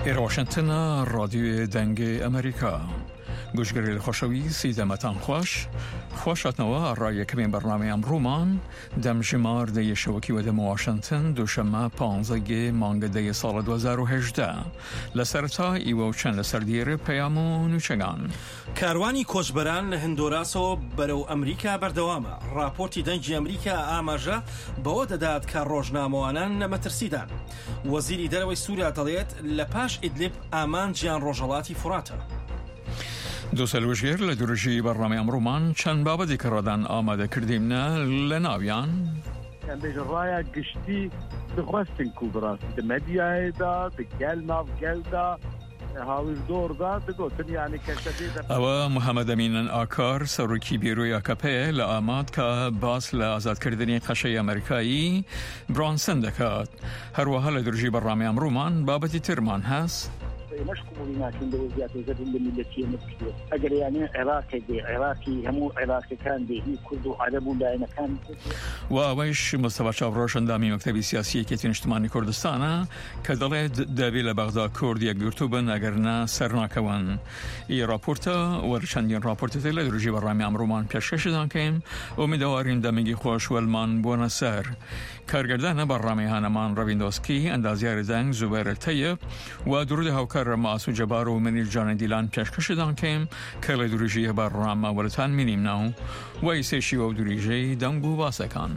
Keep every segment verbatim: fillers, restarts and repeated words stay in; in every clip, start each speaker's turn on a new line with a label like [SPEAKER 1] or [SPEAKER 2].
[SPEAKER 1] إلى واشنطن رادیو دنگ امریکا گوشگری خوشوی سیدمتان خوش خوشت نوا رای کمی برنامه امرومان دم شمار دی شوکی و دم واشنطن دوشنبه پانزده مانگ دی سال دو هزار و هجده لسرتا ایو چند لسر دیر پیامو نوچگان
[SPEAKER 2] کاروانی کۆچبەران لە هندۆراسەوە بەرەو ئەمریکا بەردەوامە. راپۆرتی دەنگی ئەمریکا ئاماژە بەوە دەدات کە ڕۆژنامەوانان لە مەترسیدان. وەزیری دەرەوەی سووریا دەڵێت لە پاش ئیدلیب ئامانجیان ڕۆژهەڵاتی فوراتە.
[SPEAKER 1] دو سەلوژێر لە دوورژی بەڕنامەی ئەمڕۆمان چەند بابەتی کە ڕەدان ئامادەکردیمە لە ناویان
[SPEAKER 3] ڕایە گشتی دخواستن کوبڕاست مەدیایدا دگەل ناوگەلدا
[SPEAKER 1] ئەوە محەممەد ئەمین ئاکار سەرۆکی بیرۆی ئاکەپێ لە ئاماد کە باس لە ئازادکردنی قەشەی ئەمریکایی برانسن دەکات. هەروەها لە درژی بەڕنامەی ئەمڕۆمان بابەتی ترمان هەست.
[SPEAKER 4] مشكورين لكن دو زيات زاد الملتيه مكتوب اگر يعني عراقي دي عراقي همو عراقي كان دي كرد عرب لا مكان
[SPEAKER 1] واويش مصطفى شابروش اندامي مكتبی سیاسی کتین اجتماعی کردستان که دلت دبیل بغداد کردی گرتوبن اگر نه سرناکوان ای راپورتا و چندین راپورت تل درجی برنامه امرومان پیشکش دادن که امیدواریم دمیگی خوش ولمان بونسر کارگردان برنامه هانمان رویندوسکی اندازیار دنگ زبیر طیب و درود هاوکار ماسو جبار و منیر جان دیلان پیشکش دادن که کل درجی برنامه ولتان مینیم ناو و ایسشی و درجی دنگو واسکان.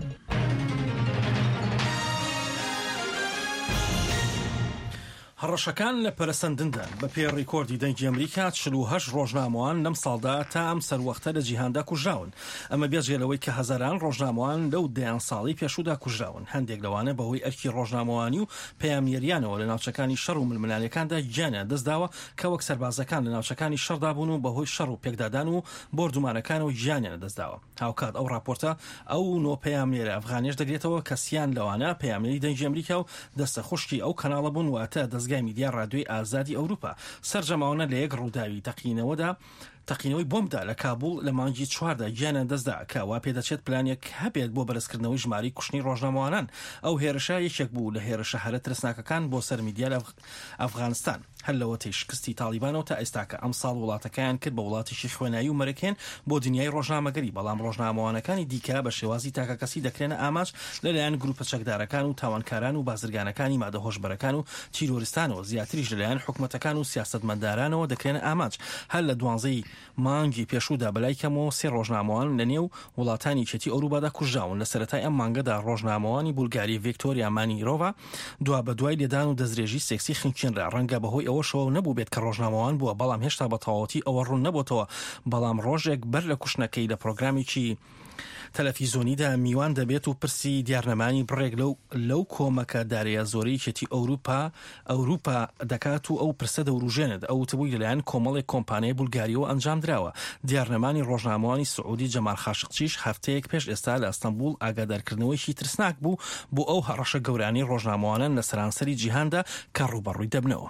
[SPEAKER 2] هەڕەشەکان لە پەرەسەندندان بە پێ ڕیکۆردی دەنگی ئەمریکا چل و هەشت ڕۆژنامەوان لەم ساڵدا تا ئەم سەروەختە لە جیهاندا کوژراون. ئەمە بێجگەلەوەی کە هەزاران ڕۆژنامەوان لەو دەیان ساڵی پێشودا کوژراون. هەندێک لەوانە بەهۆی ئەرکی ڕۆژنامەوانی و پەیامێریانەوە لە ناوچەکانی شەڕ و ململانیەکاندا گیانیان دەستداوە کە وەک سەربازەکان لە ناوچەکانی شەڕدا بوون و بەهۆی شەڕ و پێکدادان و بۆردومانەکانەوە گیانیان دەستداوە. هاوکات ئەو راپۆرتە ئەو نۆ پەیامێرە ئەفغانیش دەگرێتەوە کە سیان لەوانە پەیامێری دەنگی ئەمریکا و دەستە خوشکی ئەو کەناڵە بوون واتە دەستگای میدیا ڕادیۆی ئازادی ئەوروپا. سەرجەماوانە لە یەک ڕووداوی تەقینەوەدا تەقینەوەی بۆمدا لە کابوڵ لە مانگی چواردا گیانیان دەستدا کە وا پێدەچێت پلانێک هەبێت بۆ بەرزکردنەوەی ژماری کوشتنی ڕۆژنامەوانان. ئەو هێرشە یەکێک بوو لە هێرشە هەرە ترسناکەکان بۆ سەر میدیا لە ئەفغانستان. هەر لەوەتەی شکستی تالیبانەوە تا ئێستاکە ئەم ساڵ وڵاتەکەیان کرد بە وڵاتیشی خوێنایی و مەرەکێن بۆ دنیای ڕۆژنامەگەری. بەڵام ڕۆژنامەوانەکانی دیکە بە شێوازی تاکە کەسی دەکرێنە ئاماج لەلایەن گروپە چەکدارەکان و تاوانکاران و بازرگانەکانی مادە هۆشبەرەکان و تیرۆریستانەوە، زیاتریش لەلایەن حکومەتەکان و سیاسەتمەدارانەوە دەکرێنە ئاماج. هەر لە دوانزەی مانگی پێشودا بەلای کەمەوە سێ ڕۆژنامەوان لە نێو وڵاتانی چەتی ئەوروپادا کوژراون. لە سەرەتای ئەم مانگەدا ڕۆژنامەوانی بولگاری ڤیکتۆریا مانیرۆڤا دوا بە دوای لێدان و دەستدرێژی سێکسی خنکێنرا. ڕەنگە بەهۆی ئەوەشەوە نەبوو بێت کە ڕۆژنامەوان بووە، بەڵام هێشتا بە تەواوەتی ئەوە ڕوون نەبووتەوە. بەڵام ڕۆژێک بەر لە کوشتنەکەی لە پرۆگرامێکی تەلەڤیزۆنیدا میوان دەبێت و پرسی دیارنەمانی بڕێک لەو لەو کۆمەکە دارەیە زۆرەی چەتی ئەوروپا ئەوروپا دەکات و ئەو پرسە دەوروژێنێت. ئەو وتبووی لەلایەن کۆمەڵێک کۆمپانیای بولگاریەوە ئەنجام درراوە. دیارنەمانی ڕۆژنامەوانی سعودی جەمال خاشقچیش هەفتەیەک پێش ئێستا لە ئەستەمبول ئاگادارکردنەوەیکی ترسناک بوو بۆ ئەو هەڕەشە گەورانی ڕۆژنامەوانن لە سەرانسەری جیهاندا کە ڕوبەڕووی دەبنەوە.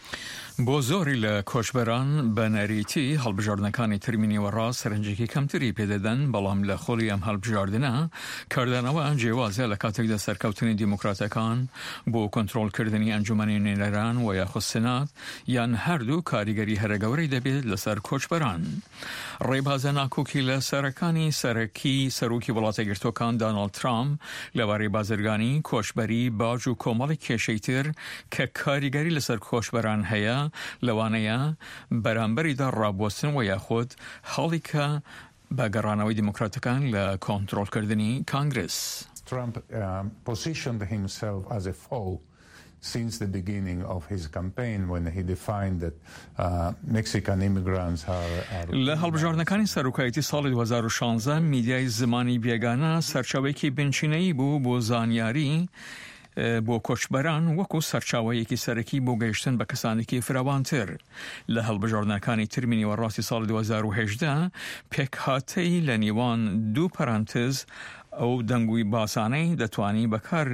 [SPEAKER 1] بۆ زۆری لە کۆچبەران بە نەریتی هەڵبژاردنەکانی ترمینی وەڕا سەرنجێکی کەمتری پێدەدەن، بەڵام لە خۆڵی ئەم هەڵبژاردنە کاردانەوە جێوازە لە کاتێکدا سەرکەوتنی دیموکراتەکان بۆ کۆنتڕۆڵکردنی ئەنجومەنی نێرەران و یاخود سنات یان هەردوو کاریگەری هەرە گەورەی دەبێت لەسەر کۆچبەران. ڕێبازە ناکۆکی لە سەرەکانی سەرەکی سەرۆکی وڵاتە گرتوەکان داناڵد ترامپ لەبارەی بازرگانی، کۆچبەری، باج و کۆمەڵی کێشەی تر کە کاریگەری لەسەر کۆچبەران هەیە لەوانەیە بەرامبەریدا ڕابوەستن و یاخود هەڵی کە بە گەڕانەوەی دیموکراتەکان لە کۆنتڕۆڵکردنی کانگرس.
[SPEAKER 5] Trump um, positioned himself as a foe since the beginning of his campaign when he defined that uh, Mexican immigrants are... are
[SPEAKER 1] لە هەڵبژاردنەکانی سەرۆکایەتی ساڵی دو هەزار و شانزە میدیای زمانی بێگانە سەرچاوەیەکی بنچینەیی بوو بۆ زانیاری بۆ کۆچبەران وەکو سەرچاوەیەکی سەرەکی بۆ گەیشتن بە کەسانێکی فراوانتر. لە هەڵبژاردنەکانی ترمینی وەڕاستی ساڵی دو هەزار و هەژدە پێکهاتەی لە نێوان دوو پەرانتز ئەو دەنگوی باسانەی دەتوانی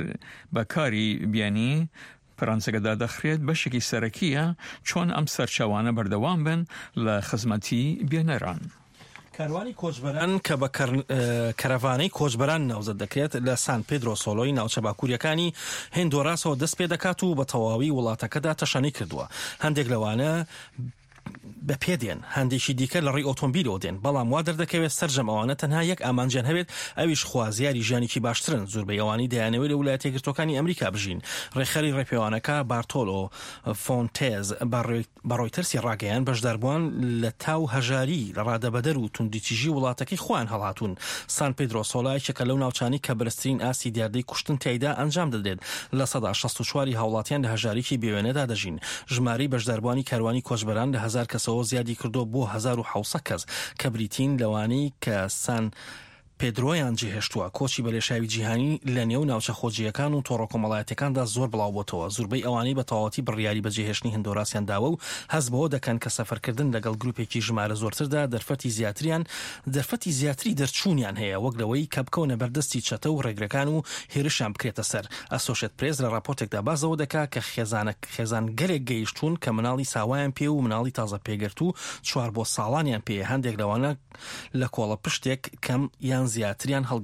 [SPEAKER 1] بەکاری بیانی پەرانسەکەدا دەخرێت بەشێکی سەرەکیە چۆن ئەم سەرچاوانە بەردەوام بن لە خزمەتی بێنەران.
[SPEAKER 2] کاروانی کۆچبەران کە بە کەرەڤانەی کۆچبەران ناوزەت دەکرێت لە سان پێدرۆ سۆلۆی ناوچە باکووریەکانی هێندۆراسەوە دەست پێ دەکات و بە تەواوی وڵاتەکەدا تەشەنەی کردووە. هەندێک لەوانە بە پێدێن، هەندێکی دیکە لە ڕێی ئۆتۆمبیلەوە دێن، بەڵام وا دەردەکەوێت سەرجەم ئەوانە تەنها یەک ئامانجیان هەبێت، ئەویش خوازیاری ژیانێکی باشترن. زۆربەی ئەوانی دەیانەوێت لە ویلایەتە یەکگرتووەکانی ئەمریکا بژین. ڕێکخەری ڕێپێوانەکە بارتۆلۆ فۆنتێز بە ڕۆیتەرسی ڕاگەیان بەشداربووان لە تاو هەژاری لە ڕادەبەدەر و توندیتیژی وڵاتەکەی خۆیان هەڵهاتوون. سان پێدرۆ سۆلایەکە لەو ناوچانی کە بەرزترین ئاسی دیاردەی کوشتن تایدا ئەنجام دەدرێت. لە سەدا شەست و چوار هاوڵاتیان لە هەژارێکی بێوێنەدا دەژین. ژمارەی بەشداربووانی کاروانی کۆچبەران لە هەزار کەسەوە زیادی کردو بۆ هەزار و حەوسەد کەس کە بریتین لەوانەی کە سان پێدرۆیان جێهێشتووە. کۆچی بەلێشاوی جیهانی لە نێو ناوچە خۆجیەکان و تۆڕە کۆمەڵایەتەکاندا زۆر بڵاو بۆتەوە. زۆربەی ئەوانەی بە تەواوەتی بڕیاری بەجێهێشتنی هەندۆراسیان داوە و هەست بەوە دەکەن کە سەفەرکردن لەگەڵ گروپێکی ژمارە زۆرتردا دەرفەتی زیاتریان دەرفەتی زیاتری دەرچوونیان هەیە، وەک لەوەی کە بکەونە بەردەستی چەتە و ڕێگرەکان و هێرشیان بکرێتە سەر. ئەسۆشێت پرێس لە راپۆرتێکدا بازەوە دەکا کە خێزان گەلێک گەیشتون کە مناڵی ساوایان پێ و مناڵی تازە پێگەرت و چوار بۆ ساڵانیان پێ. هەندێک لەوانە لە کۆڵە پشتێک کەم یان زیاتریان هەڵگرتووە.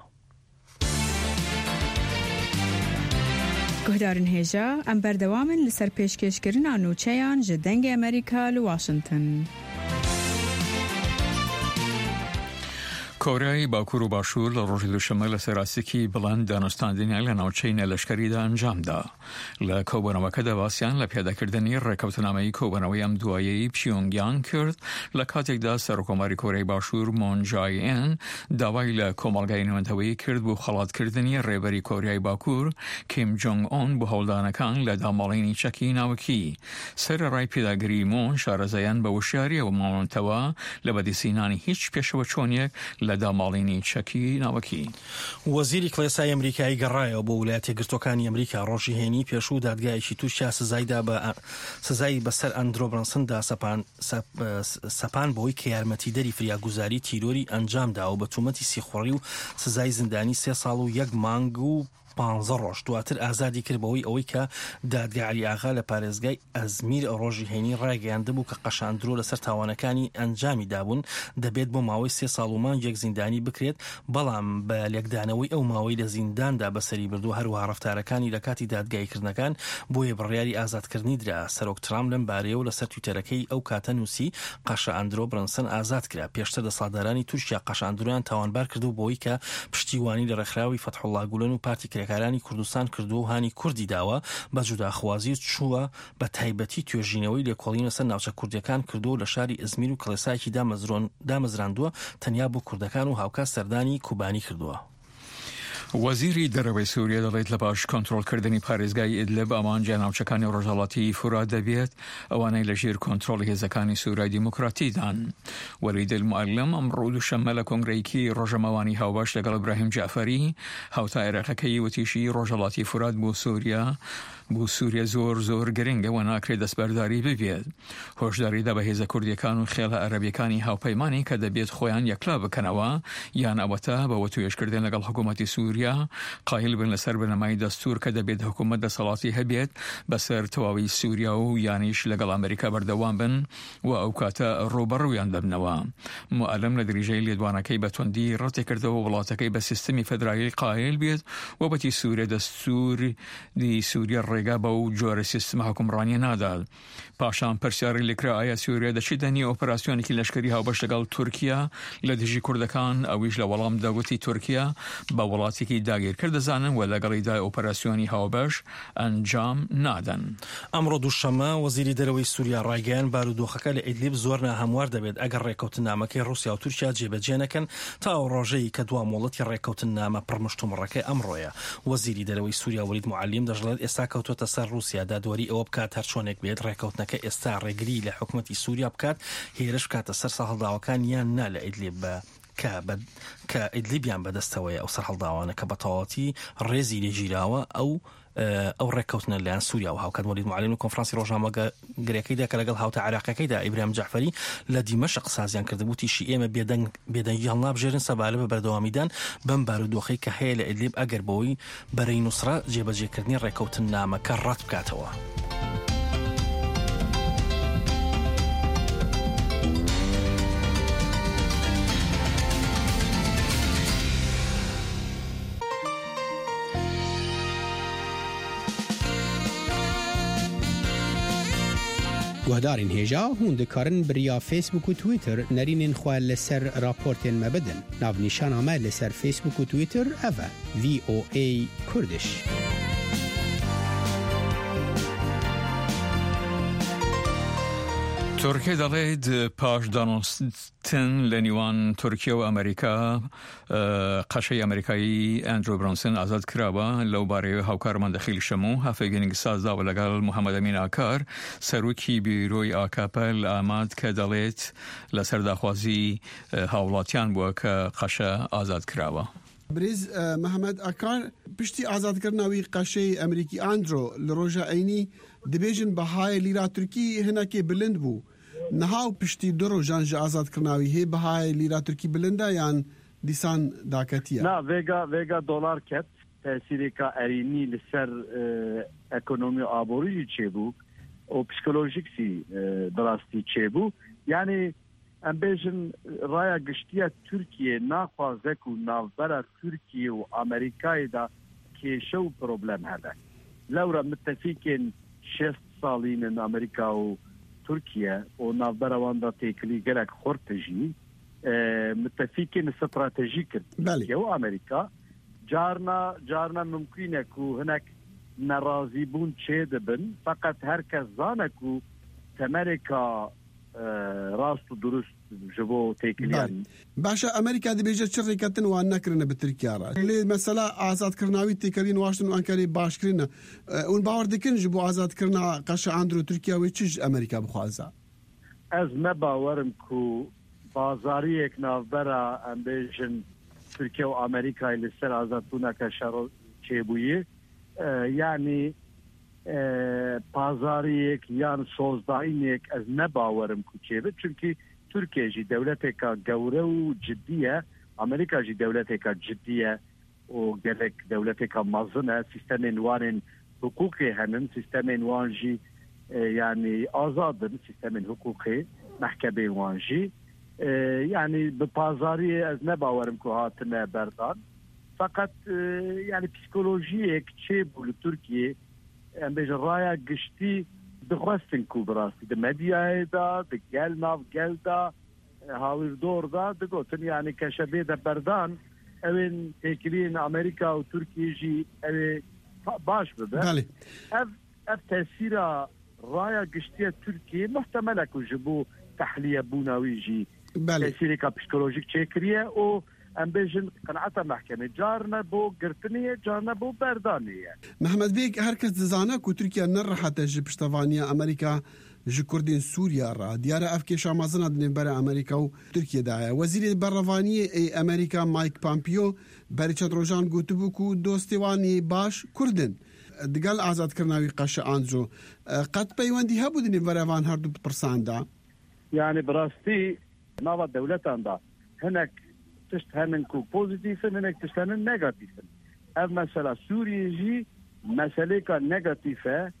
[SPEAKER 6] گۆدارن هێژە ئەم بەردەوامن لەسەر پێشکەشکردنا نوچەیان ji dengê ئەمریکا لە واشنگتن.
[SPEAKER 1] کۆریای باکوور و باشوور لە ڕۆژی دووشەمە لە سەراسیکی بڵند دانوستاندنیان لە ناوچەی نەلەشکەریدا ئەنجامدا. لە کۆبوونەوەکەدا باسییان لە پێداکردنی ڕێکەوتنامەی کۆبوونەوەی ئەم دوایەی پیۆنگیان کرد لە کاتێکدا سەرۆکۆماری کۆریای باشوور مۆن جای-ئین داوای لە کۆمەڵگای نەوەندەوەیی کرد بۆ خەڵاتکردنی ڕێبەری کۆریای باکوور کیم جۆنگ ئۆن بۆ هەوڵدانەکان لە دامەڵینی چەکی ناوەکی. سەرەڕای پێداگری مۆن شارەزایان بە وشیاریەوە ماوەتەوە لە بەدیسینانی هیچ پێشەوە چۆنیەک لە داماڵینی چەکی ناوەکی.
[SPEAKER 2] وەزیری کڵێسای ئەمریکایی گەڕایەوە بۆ ویلایەتە یەکگرتووەکانی ئەمریکا ڕۆژی هێنی پێشوو دادگایەکی تووشیا سزایدا بە سزای بەسەر ئەندرۆ برەنسندا سەپان سەپان بۆی کە یارمەتیدەری فریاگوزاری تیرۆری ئەنجامدا و بە تومەتی سیخۆڕی و سزای زیندانی سێ ساڵ و یەک مانگ و پانزە ڕۆژ دواتر ئازادی کرد بەوەی ئەوەی کە دادگای عەلی ئاغا لە پارێزگای ئەزمیر ڕۆژی هێنی ڕاگەیاندبوو کە قەشاندرۆ لەسەر تاوانەکانی ئەنجامی دابوون دەبێت بۆ ماوەی سێ ساڵ و مانگ یەک زیندانی بکرێت، بەڵام بە لێکدانەوەی ئەو ماوەی لە زینداندا بەسەری بردو هەروەها ڕەفتارەکانی لە کاتی دادگایکردنەکان بۆیە بڕیاری ئازادکردنی درا. سەرۆک ترامپ لەم بارەیە و لەسەر تویتەرەکەی ئەو کاتە نووسی قەشەئەندرۆ برەنسن ئازاد کرا. پێشتر دەسەڵاتدارانی تورکیا قەشەئەندرۆیان تاوانبار کردو بۆی کە پشتیوانی لە ڕێکخراوی فەتحوڵڵا گولەن و پارتی کرێکارانی کوردستان کردو و هانی کوردی داوە بە جوداخوازی چووە بە تایبەتی توێژینەوەی لێکۆڵینە سەر ناوچە کوردیەکان کردو لە شاری ئەزمیر و کڵێسایەکی دامەزراندووە تەنیا بۆ کوردەکان و هاوکات سەردانی کوبانی کردووە.
[SPEAKER 1] وەزیری دەرەوەی سووریا دەڵێت لە باش کۆنتڕۆلکردنی پارێزگای ئیدلب ئامانجە ناوچەکانی ڕۆژهەڵاتی فورات دەبێت ئەوانەی لە ژێر کۆنتڕۆڵی هێزەکانی سوورای دیموکراتیدان. وەلید المعلم ئەمڕۆ دووشەممە لە کۆنگرەیەکی ڕۆژەمەوانی هاوبەش لەگەڵ ئیبراهیم جعفەری هاوتا عێراقەکەی وتیشی ڕۆژهەڵاتی فورات بۆ سووریا بۆ سووریا زۆر زۆر گرنگەوە ناکرێت دەستبەرداری ببێت. هۆشداریدا بە هێزە کوردیەکان و خێڵە عەرەبیەکانی هاوپەیمانی کە دەبێت خۆیان یەکلا بکەنەوە یان ئەوەتە بەوە توێژکردن لەگەڵ حکوومەتی سووریا قایل بن لەسەر بنەمای دەستور کە دەبێت حکوومەت دەسەڵاتی هەبێت بەسەر تەواوی سووریا و یانیش لەگەڵ ئەمریکا بەردەوام بن و ئەو کاتە ڕوبەڕوویان دەبنەوە. معلم لە دریژەی لێدوانەکەی بە توندی ڕەتی کردەوە وڵاتەکەی بە سیستەمی فەدرالی قایل بێت و بەتی سووریا دەستوری سووریا ڕێگا بە و جۆرە سیستمە حکومڕانی نادات. پاشان پرسیاری لێکرا ئایا سووریا دەچی دەنی ئۆپەراسیۆنێکی لەشکری هاوبەش لەگەڵ تورکیا لە دژی کوردەکان، ئەویش لە وەڵام داوتی تورکیا بە وڵاتێکی داگیرکرد دەزانن و لەگەڵیدا ئۆپەراسیۆنی هاوبەش ئەنجام نادەن.
[SPEAKER 2] ئەمڕۆ دووشەمە وەزیری دەرەوەی سووریا ڕایگەیان بارودۆخەکە لە ئیدلیب زۆر ناهەموار دەبێت ئەگەر ڕێکەوتنامەکەی ڕووسیا و تورکیا جێبەجێ نەکەن تا ئەو ڕۆژەی کە دوا مۆڵەتی ڕێکەوتنامە پڕمشتومڕەکەی ئەمڕۆیە. وەزیری دەرەوەی سووریا وەلید معلم دەژڵێت ئێستا کەوتوتە سەر رووسیا دادوەری ئەوە بکات هەر چۆنێک بێت ڕێکەوتنەکە ئێستا ڕێگری لە حکوومەتی سووریا بکات هێرش کاتە سەر سەرهەڵداوەکان یان نا لە ئیدلیب بە کە ئیدلیبیان بەدەستەوەیە ئەو سەرهەڵداوانە کە بە تەواوەتی ڕێزی لێگیراوە ئەو ئەو ڕێکەوتنە لەیان سووریا و هاوکات وەلید معلم و کۆنفرانسی ڕۆژنامەگەرەکەیدا کە لەگەڵ هاوتە عێراقەکەیدا ئیبراهیم جعفەری لە دیمەشق سازیان کردبوو تیشی ئێمە بێدەنگی هەڵنابژێرن سەبارە بە بەردەوامیدان بەم بارودۆخەی کە هەیە لە ئیدلیب ئەگەر بەوەی بەرەی نووسرا جێبەجێکردنی ڕێکەوتنامەکە ڕەت بکاتەوە.
[SPEAKER 7] گهدارین هجا هون دکارن بریا فیسبوک و تویتر نرینین خواه لسر راپورتین مبدن. ناو نشان آمه لسر فیسبوک و تویتر اوه وی او ای کردش.
[SPEAKER 1] ترکیه دلید پاش دانستن لنیوان ترکیه و امریکا قشه امریکایی اندرو برانسن آزاد کراوه لو باره هاوکارمان دخیل شمو هفگینگ سازده و لگل محمد امین آکار سروکی بیروی آکاپل آمد که دلید لسر داخوازی هاولاتیان بو که قشه آزاد کراوه.
[SPEAKER 8] بريز محمد أكار بشتي آزاد كرنا وي قشي أمريكي أندرو لروجا أيني دبيجن بهاي ليرا تركي هنا كي بلند بو نهاو بشتي درو جانج آزاد كرنا وي هي بهاي ليرا تركي بلندا يعني ديسان داكتيا
[SPEAKER 3] نا فيغا فيغا دولار كت تأثيرك أريني لسر اكونومي آبوري تشيبو او بسيكولوجيك سي دراستي تشيبو يعني ام بيجن رايا قشتيا تركيا ناخوازك ونافبرا تركيا وامريكا دا كي شو بروبلم هذا لورا متفقين شست صالين ان امريكا وتركيا ونافبرا واندا تيكلي غيرك خورتجي اه متفقين استراتيجيك تركيا وامريكا جارنا جارنا ممكن يكون هناك نرازيبون تشيدبن فقط هركز زانكو امريكا راست و درست جبو تيكليان
[SPEAKER 8] باشا امريكا دي بيجت شركتن وان نكرنا بتركيا اللي مثلا آزاد كرناوي تيكلين واشنطن وانكاري باش كرنا اون باور دكن جبو آزاد كرنا قشا اندرو تركيا ويتش امريكا بخوازا
[SPEAKER 3] از ما باورم كو بازاريك نافبرا امبيجن تركيا وامريكا اللي سر آزادونا كشارو چيبويه يعني پازاریک یان سوزداینیک از نباورم کوچه چونکی ترکیه جی دولتک گوره و جدیه امریکا جی دولتک جدیه و گلک دولتک مازنه سیستم نوان حقوقی هنن سیستم نوان جی يعني آزادن سیستم حقوقی محکمه نوان جی يعني بپازاری از نباورم که هاتنه بردان فقط يعني پسیکولوژیک چه بول ترکیه ام بيجن رايا قشتي دخواستن كو براسي دا مديا دا دا قال ناف قال دا هاوير دور دا دا قوتن يعني كشبه دا بردان اوين تيكلين امريكا و تركيا جي اوي باش بدا اف اف تأثيرا رايا قشتي تركيا محتملة كو جبو تحلية بوناوي جي تأثيري كا بسيكولوجيك تشيكريا او ام بيجن قناعتا محكمة جارنا بو قرتنية جارنا بو بردانية
[SPEAKER 8] محمد بيك هركز دزانا كو تركيا نرحت جبشتفانيا امريكا جي كردين سوريا را ديارة افكي شامازنا دنين برا امريكا و تركيا دايا وزير برافانية اي امريكا مايك بامبيو بريشاد روجان قوتبو كو دوستيواني باش كردن دقال آزاد كرناوي قاشا آنجو قد بيواندي هابو دنين برافان هردو برسان دا
[SPEAKER 3] يعني براستي ناوا دولتان دا هناك تشتهنن كو بوزيتيفن هناك تشتهنن نيجاتيفن اف مسألة سوريا جي مسألة كان نيجاتيفة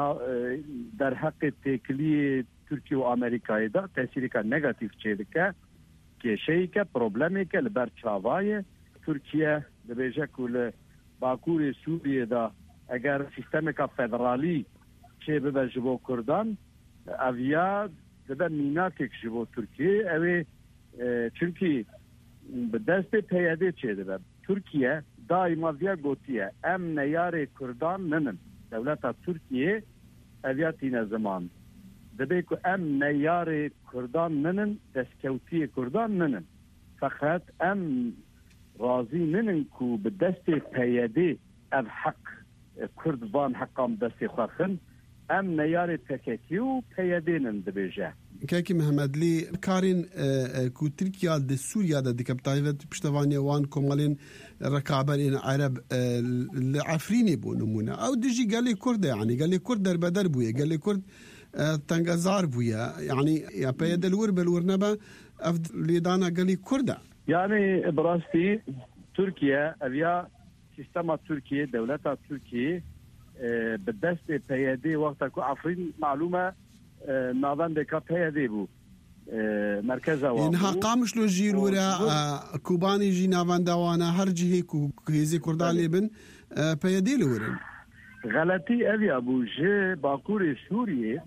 [SPEAKER 3] در حق تكلية تركيا وامريكا دا تأثير كان نيجاتيف چيدكا كي شيء كا بروبلمي كا لبر چاواي تركيا دبيجا كو باكور سوريا دا اگر سيستم كا فدرالي چه ببا جبو كردان اويا دبا ميناكك جبو تركيا اوي چونكي بدست پیاده چیده بر ترکیه دائما ویا گوتیه ام نیار کردان ننن دولت ترکیه اویاتین زمان دبی که ام نیار کردان ننن دستکوتی کردان ننن فقط ام راضی ننن که بدست پیاده اف حق کردوان حقام دست خواخن ام نیار تکتی و پیاده نن دبیجه
[SPEAKER 8] كاكي محمد لي كارين كو تركيا دي سوريا دا دي كابتايفت بشتواني وان كومالين ركابين عرب العفريني بو نمونا او ديجي قال لي كرد يعني قال لي كرد دربدر بويا قال لي كرد تنغازار بويا يعني يا بيد الور بالورنبا اللي دانا قال لي كرد
[SPEAKER 3] يعني براستي تركيا ابيا سيستم تركيا دولتها تركيا بالدست بيدي وقت عفرين معلومه ناظن دكا بيدي بو مركز او
[SPEAKER 8] انها قامش لو جيل ورا كوباني جي نافان دوانا هر جهه كو هيزي كردالي بن بيدي لورن
[SPEAKER 3] غلطي ابي ابو جي باكور سوريا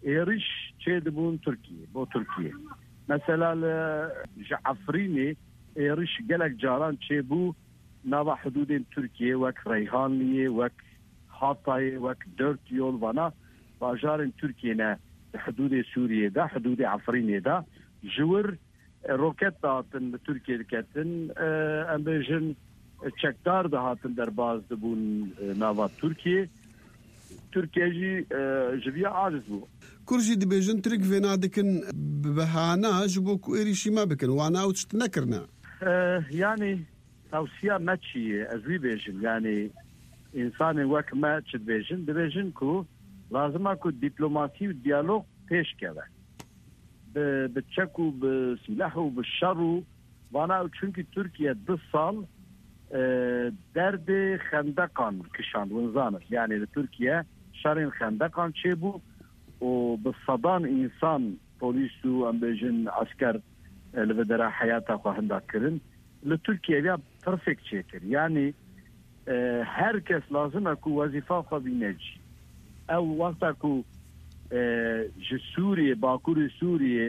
[SPEAKER 3] ئێریش چێ دەبوون تورکیە بۆ تورکیە مەسەلا لە عەفرینێ ئێریش gelek caran çêbû nava hududên Tirkiye wek Reyhanliyê wek Hatayê wek dört yol vana bajarên Tirkiye ne hududê Sûriyê de hududê Efrînê de ji wir roket dahatin li Tirkiye diketin em bêjin çekdar dahatin derbas dibûn nava Tirkiye Tirkiye jî ji vê aciz bû
[SPEAKER 8] کورژی دەبێژن ترک vêna dikin bihana ji bo ku êrişî me bikin wana ew tişt nekirine
[SPEAKER 3] yani tavsiya me çi ye ez wî bêjim yani insanên wek me çi dibêjin dibêjin ku lazima ku dîplomasî û diyalog pêş keve bi çek û bi silah û bi şer û vana çünkü Tirkiye du sal derdê xendeqan kişand winzanir yani li Tirkiye şerên xendeqan çêbû û bi sedan însan polîs û em bêjin asker li vê dera heyata xwe hinda kirin li Tirkiye ya perfek çêkir yani herkes lazim e ku wezîfa xwe bîne cî ew wexta ku ji Sûriye Bakurê Sûriye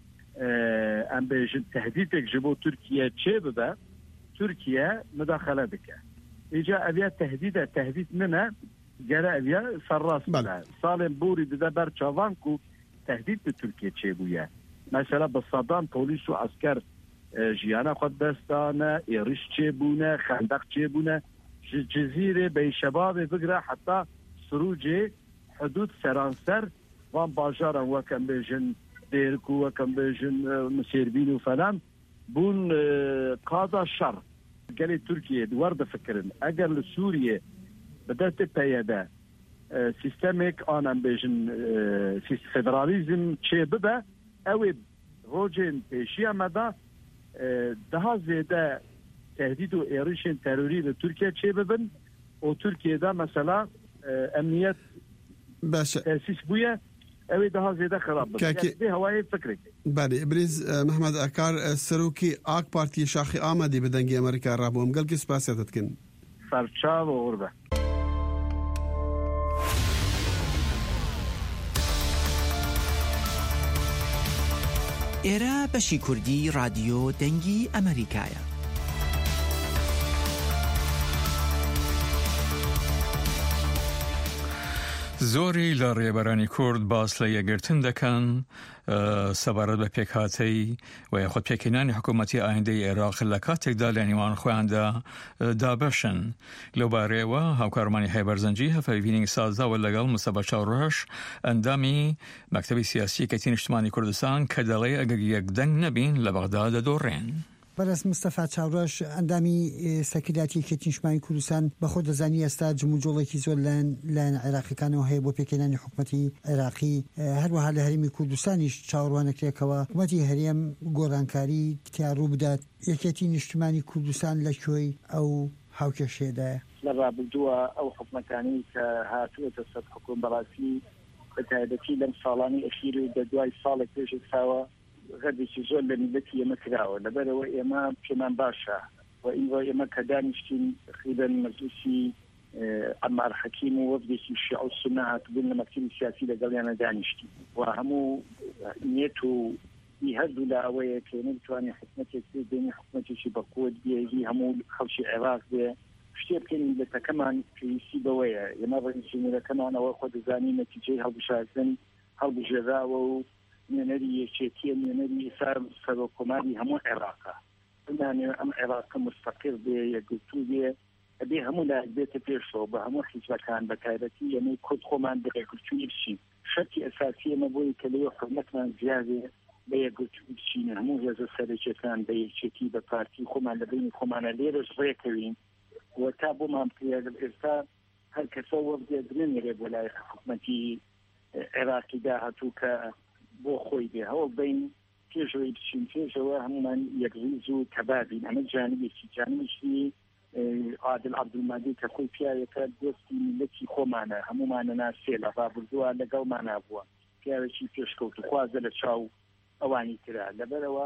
[SPEAKER 3] em bêjin tehdîtek ji bo Tirkiye çê bibe Tirkiye müdaxele dike îca ev ya tehdît e tehdît nine gere ev ya serrast bine salên borî dide ber çavan ku tehdît li Tirkiye çêbûye mesela bi sedan polîs û asker jiyana xwe dest dane êriş çêbûne xendeq çêbûne ji cizîrê beyşebabê bigire heta Sirûcê hudud seranser van bajaran wek em bêjin dêrk û wek em bêjin Misêrbîn û falan bûn qada şer gelê Tirkiye wer difikirin eger li Sûriye bi destê peyê de sîstemek an em bêjin federalîzm çê bibe ew ê rojên pêşiya me de daha zêde tehdît û êrişên terorî li Tirkiye çê bibin û Tirkiye'de mesela emniyet tesis bûye ew ê daha zêde xerab bibin hewayê fikrekê
[SPEAKER 8] Berê Brîz Mehmed Akar serokê AK Partiyê Şaxê Amedê bi dengê Amerîka rabû em gelkî spasiya te dikin
[SPEAKER 3] serçav û hûrbe
[SPEAKER 9] ئێرە بەشی کوردی رادیۆ دەنگی ئەمریکایە.
[SPEAKER 1] زۆری لە ڕێبەرانی کورد باس لە یەکگرتن دەکەن سەبارەت بە پێکهاتەی و یاخود پێکهێنانی حکوومەتی ئایندەی عێراق لە کاتێکدا لە نێوان خۆیاندا دابەشن لەو بارەیەوە هاوکارمانی هەیبەرزەنجی هەفەیبینی سازداوە لەگەڵ مستەفا چاوڕۆژ ئەندامی مەکتەبی سیاسی یەکێتی نیشتیمانی کوردستان کە دەڵێ ئەگەر یەکدەنگ نەبین لە بەغدا دەدۆڕێن.
[SPEAKER 10] بەرەس مستەفا چاوڕۆژ ئەندامی سەکرداتی یەکێتی نیشتیمانی کوردستان بەخۆ دەزانی ئێستا جموجۆڵێکی زۆر لایەن عێراقیەکانەوە هەیە بۆ پێکهێنانی حکوومەتی عێراقی هەروەها لە هەرێمی کوردستانیش چاوەڕوانەکرێکەوە حکوومەتی هەرێم گۆڕانکاری تیا ڕوو بدات یەکێتی نیشتیمانی کوردستان لەکوێی ئەو هاوکێشێدایە
[SPEAKER 4] لە ڕابردووە ئەو حکوومەتانی کە هاتووەتە سەر حکوومەتبەڕاستی بە تایبەتی لەم ساڵانی ئەخیر و دوای ساڵێک پێش ساوە غەردێکی زۆر لە میلەتی ئێمە کراوە لەبەرەوە ئێمە پێمان باشە و ئینڕۆ ئێمە کە دانیشتین تقریبەن مەجلیسی عەمار حەکیم و وەفدێکی شیعە و سونە هاتبوون لە مەکتەبی سیاسی لەگەڵیانە دانیشتین و هەموو نیەت و هەردوو لە ئەوەیە کە ئێمە بتوانین حکومەتێک بێنی حکومەتێکی بەقوت بێ هەموو خەڵکی عێراق بێ شتێ بکەین میلەتەکەمان پێویستی بەوەیە ئێمە ڕێنشینەکەمانەوە خۆ دەزانین نەتیجەی هەڵبژاردن هەڵبژێراوە و نوێنەری یەکێتیە نوێنەری سەرۆکۆماری هەموو عێراقا بمانێ ئەم عێراقە مستەقل بێ یەکگرتوو بێ ئەبێ هەموو لایەک بێتە پێشەوە بە هەموو حیزبەکان بە تایبەتی ئێمەی کورد خۆمان بە یەکگرتووی بچین شەرتی ئەساسی ئێمە بۆی کە لەوێ حکوومەتمان زیادێ بە یەکگرتووی بچینە هەموو هێزە سەرەکیەکان بە یەکێتی بە پارتی خۆمان لە بینی خۆمانە لێرەش ڕێکەوین و تا بۆمان پێ ئێستا هەر کەسە وەفدێ بنێرێ بۆ لای حکوومەتی عێراقی داهاتوو کە بۆ خۆی بێ هەوڵ بین پێشەوەی بچین پێشەوە هەمومان یەکریز و تەبابین ئەمە جانبێکی جانبیشی عادل عەبدولمادی کە خۆی پیاوێکە دۆستی میلەتی خۆمانە هەمومانە ناسێ لە ڕابردووە لەگەڵمانە بووە پیاوێکی پێشکەوت و خوازە لە چاو ئەوانی ترا لەبەرەوە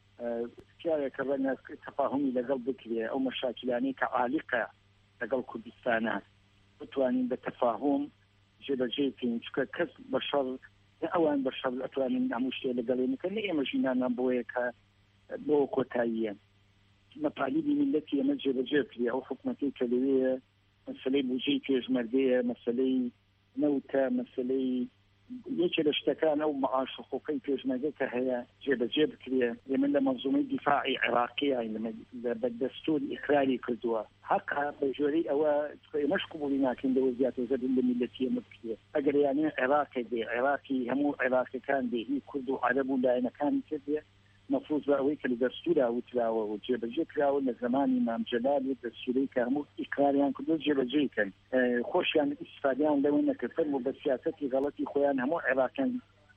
[SPEAKER 4] پیاوێکە ڕەنگە تەفاهمی لەگەڵ بکرێ ئەو مەشاکلانەی کە عالیقە لەگەڵ کوردستانە بتوانین بە تەفاهم جێبەجێ بکەین چکە کەس بە شەڕ ئەوان بەشەڕ ئەتوانین هەموو شتێ لەگەڵێنەکە لە ئێمە ژینانان بۆیە کە بۆ کۆتاییە مەطالیبی میلەتی ئێمە جێبەجێ کردی ئەو حکومەتی کە لەوەیە مەسەلەی بودجەی پێشمەرگەیە مەسەلەی نەوتە مەسەلەی یەکێ لە شتەکان ئەو مەعاش و حقوقی پێشمەرگە کە هەیە جێبەجێ بکرێ ئێمە لە مەنزومەی دیفاعی عێراقی بە دەستور ئیقراری کردووە حقا بە ژۆرەی ئەوە ئێمەش قبوڵی ناکەین لەوە زیاتر زەدن لە میلەتی ئێمە بکرێ ئەگەر یانێ عێراقی دێ عێراقی هەموو عێراقیەکان دێ هی کورد و عەرەب و لایەنەکانی تر دێ مەفروض بە ئەوەی کە لە دەستورا وتراوە و جێبەجێ کراوە لە زمانی مام جەلال و دەستوری کە هەموو ئیقراریان کردو جێبەجێکەن خۆشیان ئیستفادەیان لەوە نەکردن و بە سیاسەتی غەڵەتی خۆیان هەموو عێراقیان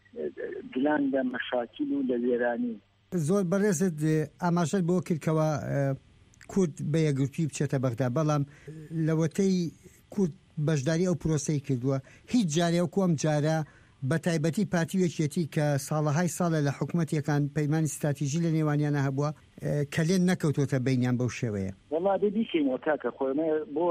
[SPEAKER 4] دلان لە مەشاکیل و لە وێرانی
[SPEAKER 10] زۆر بەڕێزت ئاماژەت بۆ کردکەوە کورد بە یەکگرتووی بچێتە بەغدا بەڵام لەوەتەی کورد بەشداری ئەو پرۆسەی کردووە هیچ جارێ وەکو ئەم جارە بە تایبەتی پارتی وەکێتی کە ساڵەهای ساڵە لە حکوومەتیەکان پەیمانی استراتیژی لە نێوانیانە هەبووە کە لێن نەکەوتۆتە بینیان بەو شێوەیە
[SPEAKER 4] وڵا ببیکەینەوە کاکە خۆمە بۆ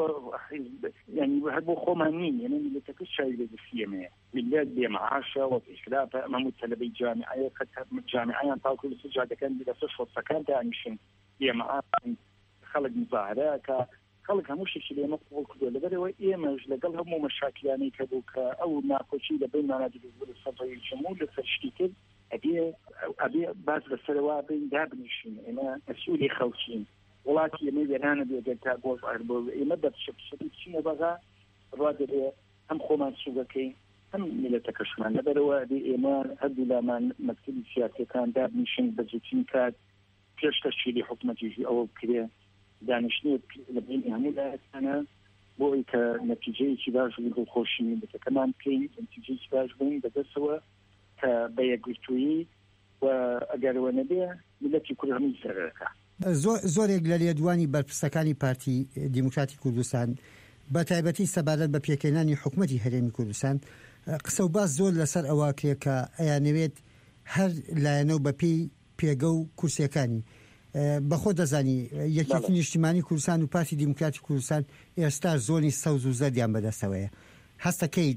[SPEAKER 4] ینی هەر بۆ خۆمان نین یعنی میلەتەکە شای لەدەستیەمەیە میلەت بێمەعاشە و پێشراپە هەموو تەلەبەی جامعەیە کە جامعەیان تاوکو لە سجادەکان لەسەر شۆستەکان دانیشن بێمەعاش خەڵک مزاهرە کە خەڵک هەموو شتێکی لێمە قبوڵ کردووە لەبەرەوە ئێمەش لەگەڵ هەموو مەشاکلانەی کە بوو کە ئەو ناخۆشی لە بینمانە دوور سەدەی جمهور لەسەر شتی کرد ئەبێ ئەبێ باز لەسەرەوە بین دابنیشین ئێمە مەسئولی خەڵکین وڵاتی ئێمە وێرانە بێگەر تا گۆڵ ئەربۆ ئێمە دەبشەپشەی بچینە بەغا ڕوا دەبێ هەم خۆمان سوگەکەی هەم میلەتەکەشمان لەبەرەوە ئەبێ ئێمە هەردوو لامان مەکتەبی سیاسیەکان دابنیشین بەجووتین کات پێش تەشکیلی حکوومەتیژی ئەوە بکرێ دانیشتنی لە بین هەموو لایەکانە بۆ ئەوەی کە نەتیجەیەکی باش و دڵخۆشی میلەتەکەمان بکەین نەتیجەیەکی باش بین بەدەستەوە کە بە یەکگرتوویی و ئەگەرەوە نەبێ میلەتی کورد هەمووی سەرەکە
[SPEAKER 10] زۆرێک لە لێدوانی بەرپرسەکانی پارتی دیموکراتی کوردستان بە تایبەتی سەبارەت بە پێکەنانی حکوومەتی هەرێمی کوردستان قسە و باس زۆر لەسەر ئەوە کرێ کە ئەیانەوێت هەر لایەنەوە بە پێی پێگە و کورسیەکانی بەخۆ دەزانی یەکێتی نیشتیمانی کوردستان و پارتی دیموکراتی کوردستان ئێستا زۆنی سەوز و زەردیان بەدەستەوەیە هەستەکەی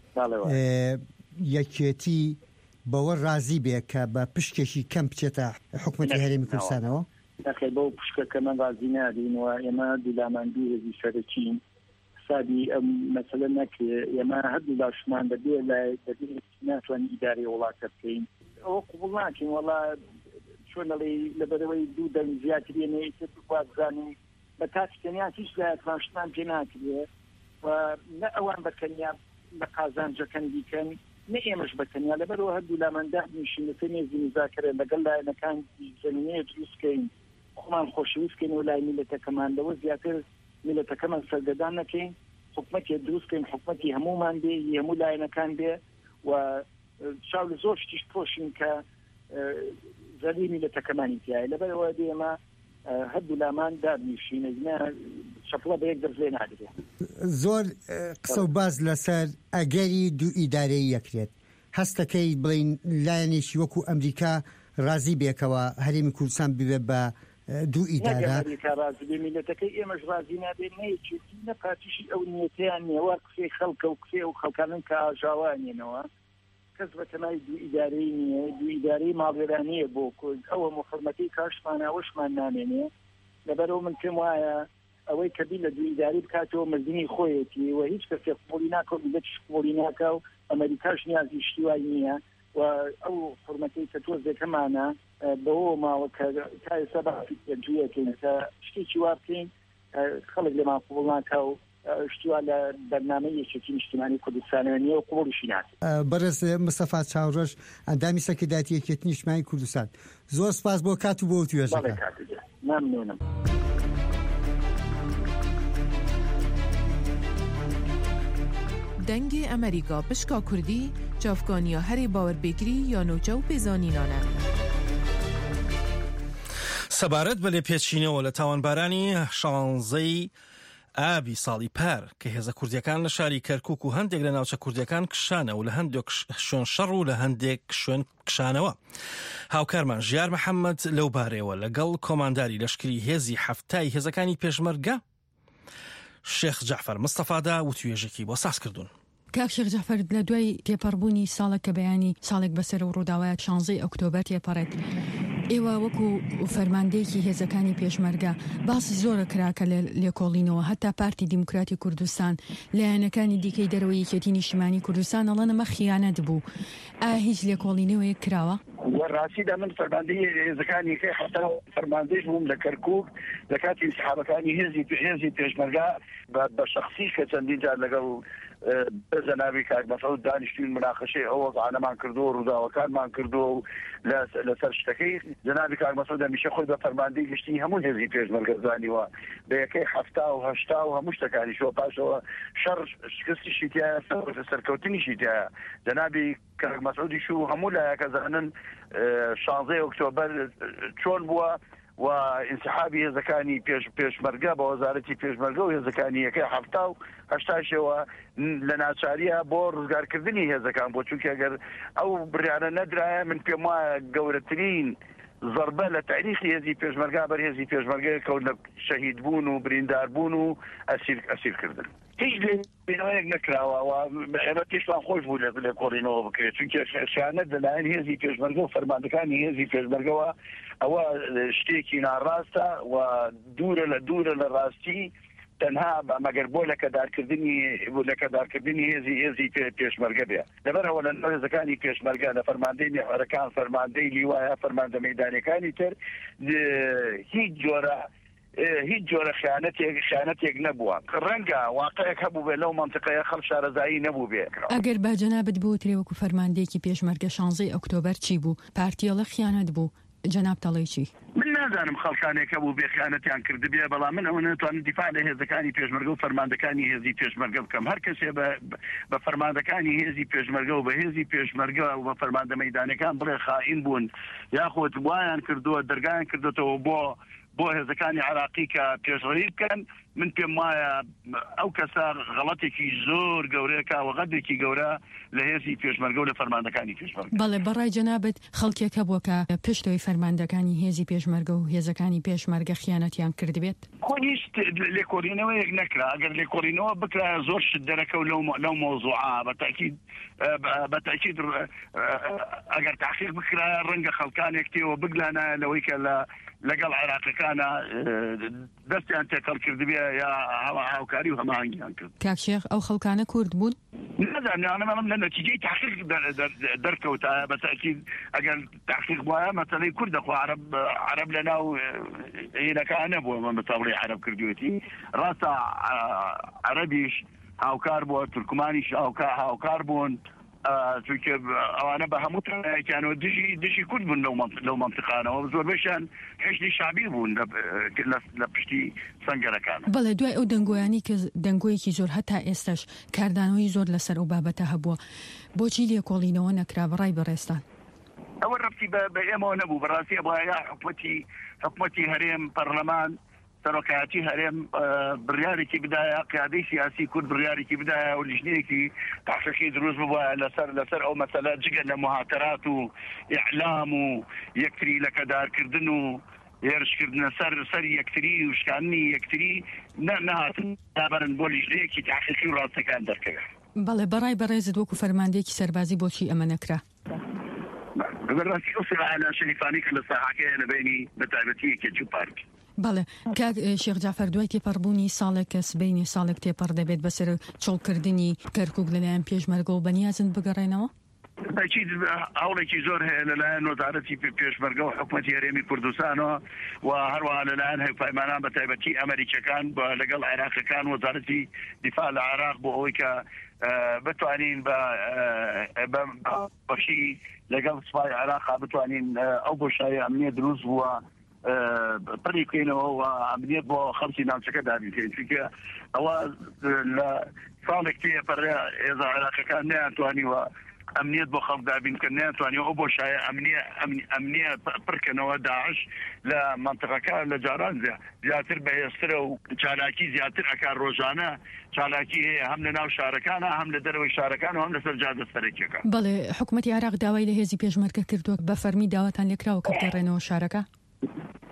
[SPEAKER 10] یەکێتی بەوە ڕازی بێ کە بە پشکێکی کەم بچێتە حکوومەتی هەرێمی کوردستانەوە
[SPEAKER 4] نەخێ بەو پشکەکە من ڕازی نادینەوە ئێمە دوولاماندوو هێزی سەرەکین سادی ئەم مەسەلە نەکرێ ئێمە هەردوو لاشمان دەبێ لای دەبێ ناتوانین ئیداری وڵاتە بکەین ئەوە قبوڵ ناکەین وەڵا چۆنەڵی لەبەرەوەی دوو دەنگ زیاترێنێ وابزانین بە تاکتەنیان هیچ لایەتماشتان پێ ناکرێ و نە ئەوان بەکەنیا بە قازانجەکەن دیکەن نە ئێمەش بەکەنیا لەبەرەوە هەردوو لامەندا نشین لەسەر نێزی مزاکرە لەگەڵ لایەنەکان زەمینەیە دروستکەین خۆمان خۆشەویستکەین و لای میلەتەکەمان لەوە زیاتر میلەتەکەمان سەردەدان نەکەین حکومەتی دروستکەین حکومەتی هەمومان بێ هەموو لایەنەکان بێ و چاو لە زۆر شتیش پۆشین کە زەری میلەتەکەمانی تایە لەبەرەوە دێمە هەردوو لامان دابنیشین شەپڵە بە یەک دەرزێ نادرێت
[SPEAKER 10] زۆر قسە و باز لەسەر ئەگەری دوو ئیدارەی یەکرێت هەستەکەی بڵین لایەنێکی وەکو ئەمریکا ڕازی بێکەوە هەرێمی کوردستان ببێت بە دوو ئیدارە
[SPEAKER 4] میلەتەکەی ئێمەش ڕازی نابێت نەیەکی نە پاتیشی ئەو نیەتیان نێوە قسەی خەڵکە و قسێ و خەڵکانن کە ئاژاوانێنەوە کەس بەتەمای دوو ئیدارەی نییە دوو ئیدارەی ماڵوێرانەیە بۆ کورد ئەوە مخەرمەتی کاشمان ئەوەشمان نامێنێ لەبەرەوە من پێم وایە ئەوەی کەبی لە دوو ئیداری بکاتەوە مردنی خۆیەتی و هیچ کەسێک قبوڵی ناکە و میلەتیش قبوڵی ناکە و ئەمریکاش نیازی شتی وای نییە و ئەو حرمەتی کە تۆزێکەمانە بەوە ماوە کە تا ئێستا بەجوویەکەین کە شتێکی وا بکەین خەڵک لێمان قبوڵ ناکە و شتیوا لە بەرنامەی یەکێتی نیشتیمانی کوردستانەوە نییە و قبوڵیشی ناکە
[SPEAKER 10] بەڕێز مستەفا چاوڕەش ئەندامی سەکرداتی یەکێتی نیشتیمانی کوردستان زۆر سپاس بۆ کات و بۆ توێژەکە
[SPEAKER 4] ممنونم.
[SPEAKER 11] دەنگی ئەمریکا پشکا کوردی چافکانیا هەری باوەربێگری یا نۆچە و پێزانینانە
[SPEAKER 2] سەبارەت بە لێ پێچینەوە لە تاوانبارانی شانزەی ئابی ساڵی پار کە هێزە کوردیەکان لە شاری کەرکووک و هەندێک لە ناوچە کوردیەکان کشانە و لە هەندێک شوێن شەڕ و لە هەندێک شوێن کشانەوە هاوکارمان ژیار محەممەد لەو بارەوە لەگەڵ کۆمانداری لەشکری هێزی هەفتای هێزەکانی پێشمەرگە شێخ جەعفەر مستەفادا و توێژێکی بۆ ساز کردوون.
[SPEAKER 6] کاک شێخ جەعفەر لە دوای تێپەڕبوونی ساڵێک کە بەیانی ساڵێک بەسەر و ڕووداوایە شانزەی ئۆکتۆبەر تێپەڕێت ئێوە وەکو فەرماندەیەکی هێزەکانی پێشمەرگە باسی زۆرە کراکە لە لێکۆڵینەوە هەتا پارتی دیموکراتی کوردستان لایەنەکانی دیکەی دەرەوەی یەکێتی نیشتیمانی کوردستان ئەڵەن ئەمە خیانەت بوو. ئایا هیچ لێکۆڵینەوەیەک کراوە؟
[SPEAKER 4] ڕاستیدا من فەرماندەی هێزەکانی کەی حتا فەرماندەیش بووم لە کەرکووک لە کاتی انسحابەکانی هێزی هێزی پێشمەرگە بە شەخسی کە چەندین جار لەگەڵ جەنابی کاک مەسعود دانیشتوین مناقەشەی ئەو وەزعانەمان کردو ڕووداوەکانمان کردو لەسەر شتەکەی جەنابی کاک مەسعود هەمیشە خۆی بە فەرماندەی گشتی هەموو هێزی پێشمەرگە زانیوە بە یەکەی هەفتا و هەشتا و هەموو شتەکانیشەوە پاشەوە شەڕ شکستیشی تایە سەرکەوتنیشی تایە جەنابی کاک مەسعودیش و هەموو لایەکە زانن شانزەی ئۆکتۆبەر چۆن بووە و انسحابی هێزەکانی پێش پێشمەرگە بە وەزارەتی پێشمەرگە و هێزەکانی یەکەی هەفتا و هەشتاشەوە لە ناچاریە بۆ ڕزگارکردنی هێزەکان بۆ چونکە ئەگەر ئەو بریانە نەدرایە من پێم وایە گەورەترین زەربە لە تاریخی هێزی پێشمەرگە بەر هێزی پێشمەرگەیە کەوت لە شەهید بوون و برینداربوون و ئەسیر ئەسیرکردن. هیچ لێنەوەیەک نەکراوە ئێمە پێشمان خۆش بوو لە لێکۆڵینەوە بکرێت چونکە خیانەت لەلایەن هێزی پێشمەرگە و فەرماندەکانی هێزی پێشمەرگەوە ئەوە شتێکی ناڕاستە و دوورە لە دوورە لە ڕاستی تەنها مەگەر بۆ لەکەدارکردنی لەکەدارکردنی هێزی هێزی پێشمەرگە بێ لەبەرەوە لە هێزەکانی پێشمەرگە لە فەرماندەی میحوەرەکان فەرماندەی لیوایە فەرماندە مەیدانیەکانی تر هیچ جۆرە هیچ جۆرە خیانەتێک خیانەتێک نەبووە ڕەنگە واقعەک هەبوو بێ لەو منطقەیە خەڵک شارەزایی نەبوو بێ.
[SPEAKER 6] ئەگەر با جەنابەت بۆترێ وەکو فەرماندەیەکی پێشمەرگە شانزەی ئۆکتۆبەر چی بوو پارتیەڵە خیانەت بوو جەناب دەڵێ چی؟
[SPEAKER 4] من نازانم خەڵکانێکە بوو بێ خیانەتیان کردبێ بەڵام من ئەوە ناتوانم دیفاع لە هێزەکانی پێشمەرگە و فەرماندەکانی هێزی پێشمەرگە بکەم هەر کەسێ بە فەرماندەکانی هێزی پێشمەرگە و بە هێزی پێشمەرگە و بە فەرماندە مەیدانەکان بڵێ خائین بوون یاخۆت وایان کردووە دەرگایان کردوێتەوە بۆ بۆ هێزەکانی عراقی کە پێشڕەوی بکەن من پێم وایە ئەو کەسە غەڵەتێکی زۆر گەورەیە و غەدێکی گەورە لە هێزی پێشمەرگە و لە فەرماندەکانی پێشمەرگە.
[SPEAKER 6] بەڵێ بەڕای جەنابەت خەڵکێکە بووە کە پشتەوەی فەرماندەکانی هێزی پێشمەرگە و هێزەکانی پێشمەرگە خیانەتیان کردبێت؟
[SPEAKER 4] خۆ هیچ لێکۆڵینەوەیەک نەکرا ئەگەر لێکۆڵینەوە بکرا زۆر شت دەرەکە و لەو مۆزوعە بەتاکید بەتاکید ئەگەر تحقیق بکرا ڕەنگە خەڵکانێک تێوە بگلانە لەوەی کە لە لەگەڵ عێراقیەکانە دەستیان تێکەڵ کردبێ یا هاوکاری و هەماهەنگیان کرد.
[SPEAKER 6] کاک شێخ ئەو خەڵکانە کورد بوون؟
[SPEAKER 4] نازانم لە نەتیجەی تحقیق دەرکەوتە بەتاکید ئەگەر تحقیق وایە مەسەلەی کوردەخوا عەرەب عەرەب لەناو هێنەکان نەبووە من بەتاوڵی عەرەب کردوێتی ڕاستە عەرەبیش هاوکار بووە تورکمانیش هاوکار بوون چونکە ئەوانە بە هەموو تەنایەکیانەوە دژی دژی کورد بوون لەو مەنتیقانەوە زۆربەیشیان هێشتی شابیر بوون لە پشتی سەنگەرەکان.
[SPEAKER 6] بەڵێ دوای ئەو دەنگۆیانی کە دەنگۆیەکی زۆر هەتا ئێستاش کاردانەوەی زۆر لەسەر ئەو بابەتە هەبووە بۆچی لێکۆڵینەوە نەکرا بەڕای بەڕێستان؟
[SPEAKER 4] ئەوە ڕەبتی بە ئێمەوە نەبوو بەڕاستی بۆ یا حکومەتی حکومەتی هەرێم پەرلەمان سەرۆکایەتی هەرێم بڕیارێکی بدایە قیادەی سیاسی کورد بڕیارێکی بدایە و لیژنەیەکی تحقیقی دروست بووە لەسەر لەسەر ئەو مەسەلە جگە لە مهاتەرات و ئیعلام و یەکتری لەکەدارکردن و هێرشکردنە سەر سەر یەکتری و شکاندنی یەکتری نەهاتن دابەرن بۆ لیژنەیەکی تحقیقی و ڕاستەکان دەرکەوێت.
[SPEAKER 6] بەڵێ بەڕای بەڕێزت وەکو فەرماندەیەکی سەربازی بۆچی ئەمە نەکرا؟
[SPEAKER 4] بەڕاستی ئەو سەرعانە شەریفانی کە لە ساحەکەیە لەبینی بەتایبەتی یەکێتی و پارک.
[SPEAKER 6] بەڵێ کاک شێخ جەعفەر دوای تێپەڕبوونی ساڵێک کە سبەینی ساڵێک تێپەڕ دەبێت بەسەر چۆڵکردنی کەرکووک لەلایەن پێشمەرگە و بەنیازن بگەڕێنەوە؟
[SPEAKER 4] هەوڵێکی زۆر هەیە لەلایەن وەزارەتی پێشمەرگە و حکومەتی هەرێمی کوردستانەوە و هەروەها لەلایەن هەیپایمانان بە تایبەتی ئەمریکەکان لەگەڵ عێراقیەکان وەزارەتی دیفاع لە عێراق بۆ ئەوەی کە بتوانین بە بەشی لەگەڵ سوپای عێراقا بتوانین ئەو بۆشایی ئەمنیە دروست بووە پڕی بکەینەوە و ئەمنیەت بۆ خەڵکی ناوچەکە دابینکەین چونکە ئەوە لە ساڵێک تێپەڕێ هێزە عێراقیەکان نەیانتوانیوە ئەمنیەت بۆ خەڵک دابینکە نەیانتوانیوە ئەو بۆشایە ئەمنیە ئەمنیە پڕکەنەوە داعش لە مەنتیقەکە لە جاران زیاتر بەهێزترە و چالاکی زیاتر ئەکار ڕۆژانە چالاکی هەیە هەم لە ناو شارەکانە هەم لە دەرەوەی شارەکان و هەم لەسەر جادە سەرەکیەکە.
[SPEAKER 6] بەڵێ حکومەتی عێراق داوای لە هێزی پێشمەرگە کردووە بە فەرمی داواتان لێکراوە کە بگەڕێنەوە شارەکە؟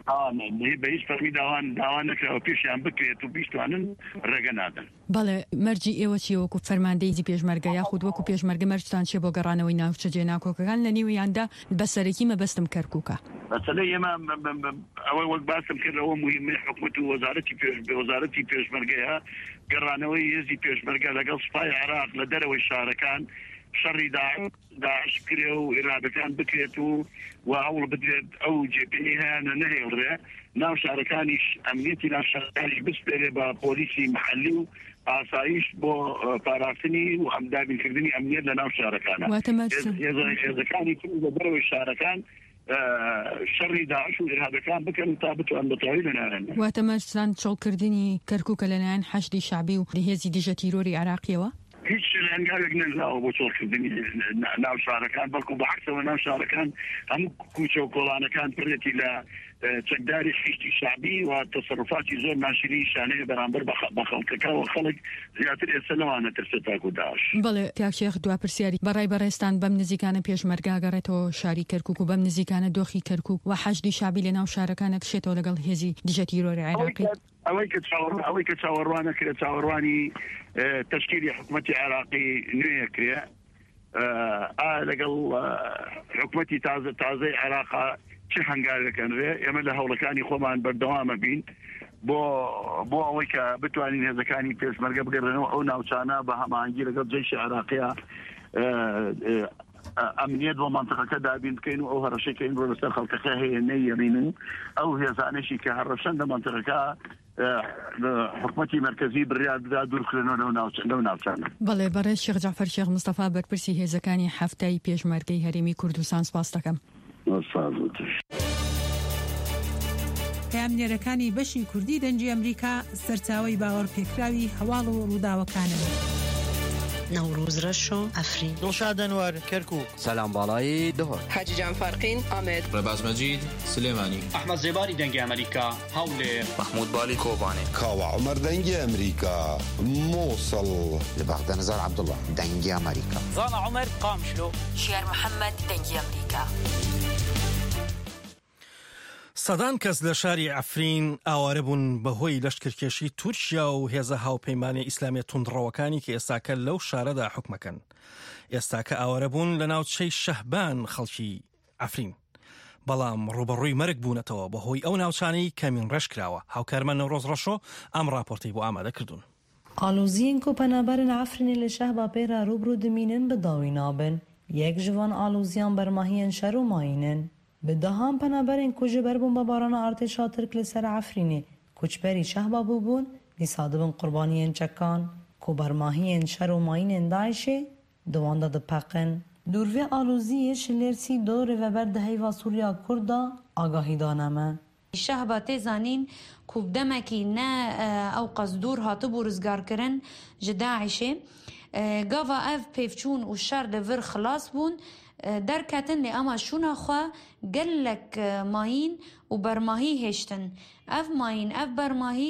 [SPEAKER 3] آه بهیچ فەرمی داوان داوان نەکراوە پێشیان بکرێت و بیستوانن ڕێگە نادەن.
[SPEAKER 6] بەڵێ مەرجی ئێوە چی وەکو فەرماندەی پێشمەرگە یاخود وەکو پێشمەرگە مەرجتان چێ بۆ گەڕانەوەی ناوچەجێ ناکۆکەکان لە نیوەیاندا بەسەرەکی مەبەستم کەرکووکە.
[SPEAKER 3] مەسەلەی ئێمە ئەوەی وەک باسم کردەوە مهمەی حکومەت و وەزارەتی وەزارەتی پێشمەرگەیە گەڕانەوەی هێزی پێشمەرگە لەگەڵ سوپای عێراق لە دەرەوەی شارەکان شەڕی داعش کرێ و ئێرادەکان بکرێت و و هەوڵ بدرێت ئەو جێپێنی هەیەە نەهێڵرێ ناو شارەکانیش ئەمنیەتی ناو شارەکانی بسپێرێ بە پۆلیسی محەلی و ئاسایش بۆ پاراستنی و ئەمدابینکردنی ئەمنیەت لە ناو شارەکانە هێزەکانی تر لە دەرەوەی شارەکان شەڕی داعش و ئێرادەکان بکەن تا بتوان بەتەواوی لەنارێن.
[SPEAKER 6] واتە مەرجتان چۆڵکردنی کەرکووکە لەلایەن حەشدی شعبی و هێزی دژە تیرۆری عێراقیەوە؟
[SPEAKER 3] هیچ هەنگاوێک نەنراوە بۆ چۆڵکردنی ناو شارەکان بەڵکو بەعکسەوە ناو شارەکان هەموو کوچە و کۆڵانەکان پڕێتی لە چەکداری خیشتی شعبی و تەسەڕوفاتی زۆر ناشرینی شانەیە بەرامبەر بە خەڵکەکەوە خەڵک زیاتر ئێستا لەوانە ترسە تاکو داعش.
[SPEAKER 6] بەڵێ تاکشێخ دوا پرسیاری بەڕای بەڕێستان بەم نزیکانە پێشمەرگە گەڕێتەوە شاری کەرکووک و بەم نزیکانە دۆخی کەرکووک و حەشدی شعبی لە ناو شارەکانە کشێتەوە لەگەڵ هێزی دژە تیرۆری عێراقی.
[SPEAKER 3] ئەوەی کە ئەوەی کە چاوەڕوانە کرێ چاوەڕوانی تشکیلی حکومەتی عێراقی نوێیە کرێ لەگەڵ حکومەتی تازە تازەی عێراقا چه هەنگاوێکەنرێ ئێمە لە هەوڵەکانی خۆمان بەردەوامە بین بۆ بۆ ئەوەی کە بتوانین هێزەکانی پێشمەرگە بگەڕێنەوە ئەو ناوچانە بە هەماهەنگی لەگەڵ جێشی عێراقیە ئەمنیەت بۆ منتەقەکە دابین بکەین و ئەو هەڕەشەکەین بۆ لەسەر خەڵکەکە هەیە نەیەڕینن ئەو هێزانشی کە هەڕەشەن لە منتەقەکە حکومەتی مرکزی بڕیار بدا دوورکردنەوە لەو ناوچانە.
[SPEAKER 6] بەڵێ بەڕێز شێخ جەعفەر شێخ مستەفا بەرپرسی هێزەکانی هەفتەی پێشمەرگەی هەرێمی کوردستان سپاس دەکەم.
[SPEAKER 12] پامنێرەکانی بەشی کوردی دەنگی ئەمریکا سەرچاوی باوەڕپێکراوی هەواڵ و ڕووداوەکانەوە.
[SPEAKER 13] نوروز رشو افرین
[SPEAKER 14] دڵشاد ئەنوەر کەرکووک
[SPEAKER 15] سەلام باڵایی دهۆر
[SPEAKER 16] حاجی جان فەرقین ئامێد
[SPEAKER 17] ڕێباز مەجید سلێمانی
[SPEAKER 18] ئەحمەد زێباری دەنگی ئەمریکا هەولێر
[SPEAKER 19] محمود بالی کۆبانێ
[SPEAKER 20] کاوە عومەر دەنگی ئەمریکا مووسڵ
[SPEAKER 21] لە بەغدە نەزار عەبدوڵڵا دەنگی ئەمریکا
[SPEAKER 22] زانا عومەر قامشلۆ
[SPEAKER 23] شێر محەممەد دەنگی ئەمریکا.
[SPEAKER 2] سەدان کەس لە شاری ئەفرین ئاوارە بوون بەهۆی لەشکرکێشی تورکیا و هێزە هاوپەیمانی ئیسلامی توندڕەوەکانی کە ئێستاکە لەو شارەدا حکومەکەن. ئێستاکە ئاوارە بوون لە ناوچەی شەهبان خەڵکی ئەفرین، بەڵام ڕوبەڕووی مەرگ بوونەتەوە بەهۆی ئەو ناوچانەی کەمین ڕەش کراوە. هاوکارمان نەورۆز ڕەشۆ ئەم راپۆرتەی بۆ ئامادە کردوون.
[SPEAKER 24] ئالوزیین کو پەنابەرن ئەفرینی لە شەهبا پێرا ڕوبڕوو دمینن بەداوی نابن یەک ژڤان ئالوزیان بەرماهیەن شەر و ماینن بدەهان پەنابەرێن کو ji ber bombebارana artêşa Tirk li ser Efrînê koçberî şehba bûbûn dîsa dibin qurbaniyên çekan ku bermahiyên şer û mayînên Daişê di wan de dipeqin. Dûrvê aloziyê şilêrsî do rêveber di heyva Sûriya Kurd da agahî dane me.
[SPEAKER 25] Şehba tê zanîn ku demekî ne ew qasdûr hatibû rizgarkirin ji Daişê gava ev pêvçûn û şer li vir xilas bûn derketin lê ama şûna xwe gelek mayîn û bermahî hêştin. Ev mayîn ev bermahî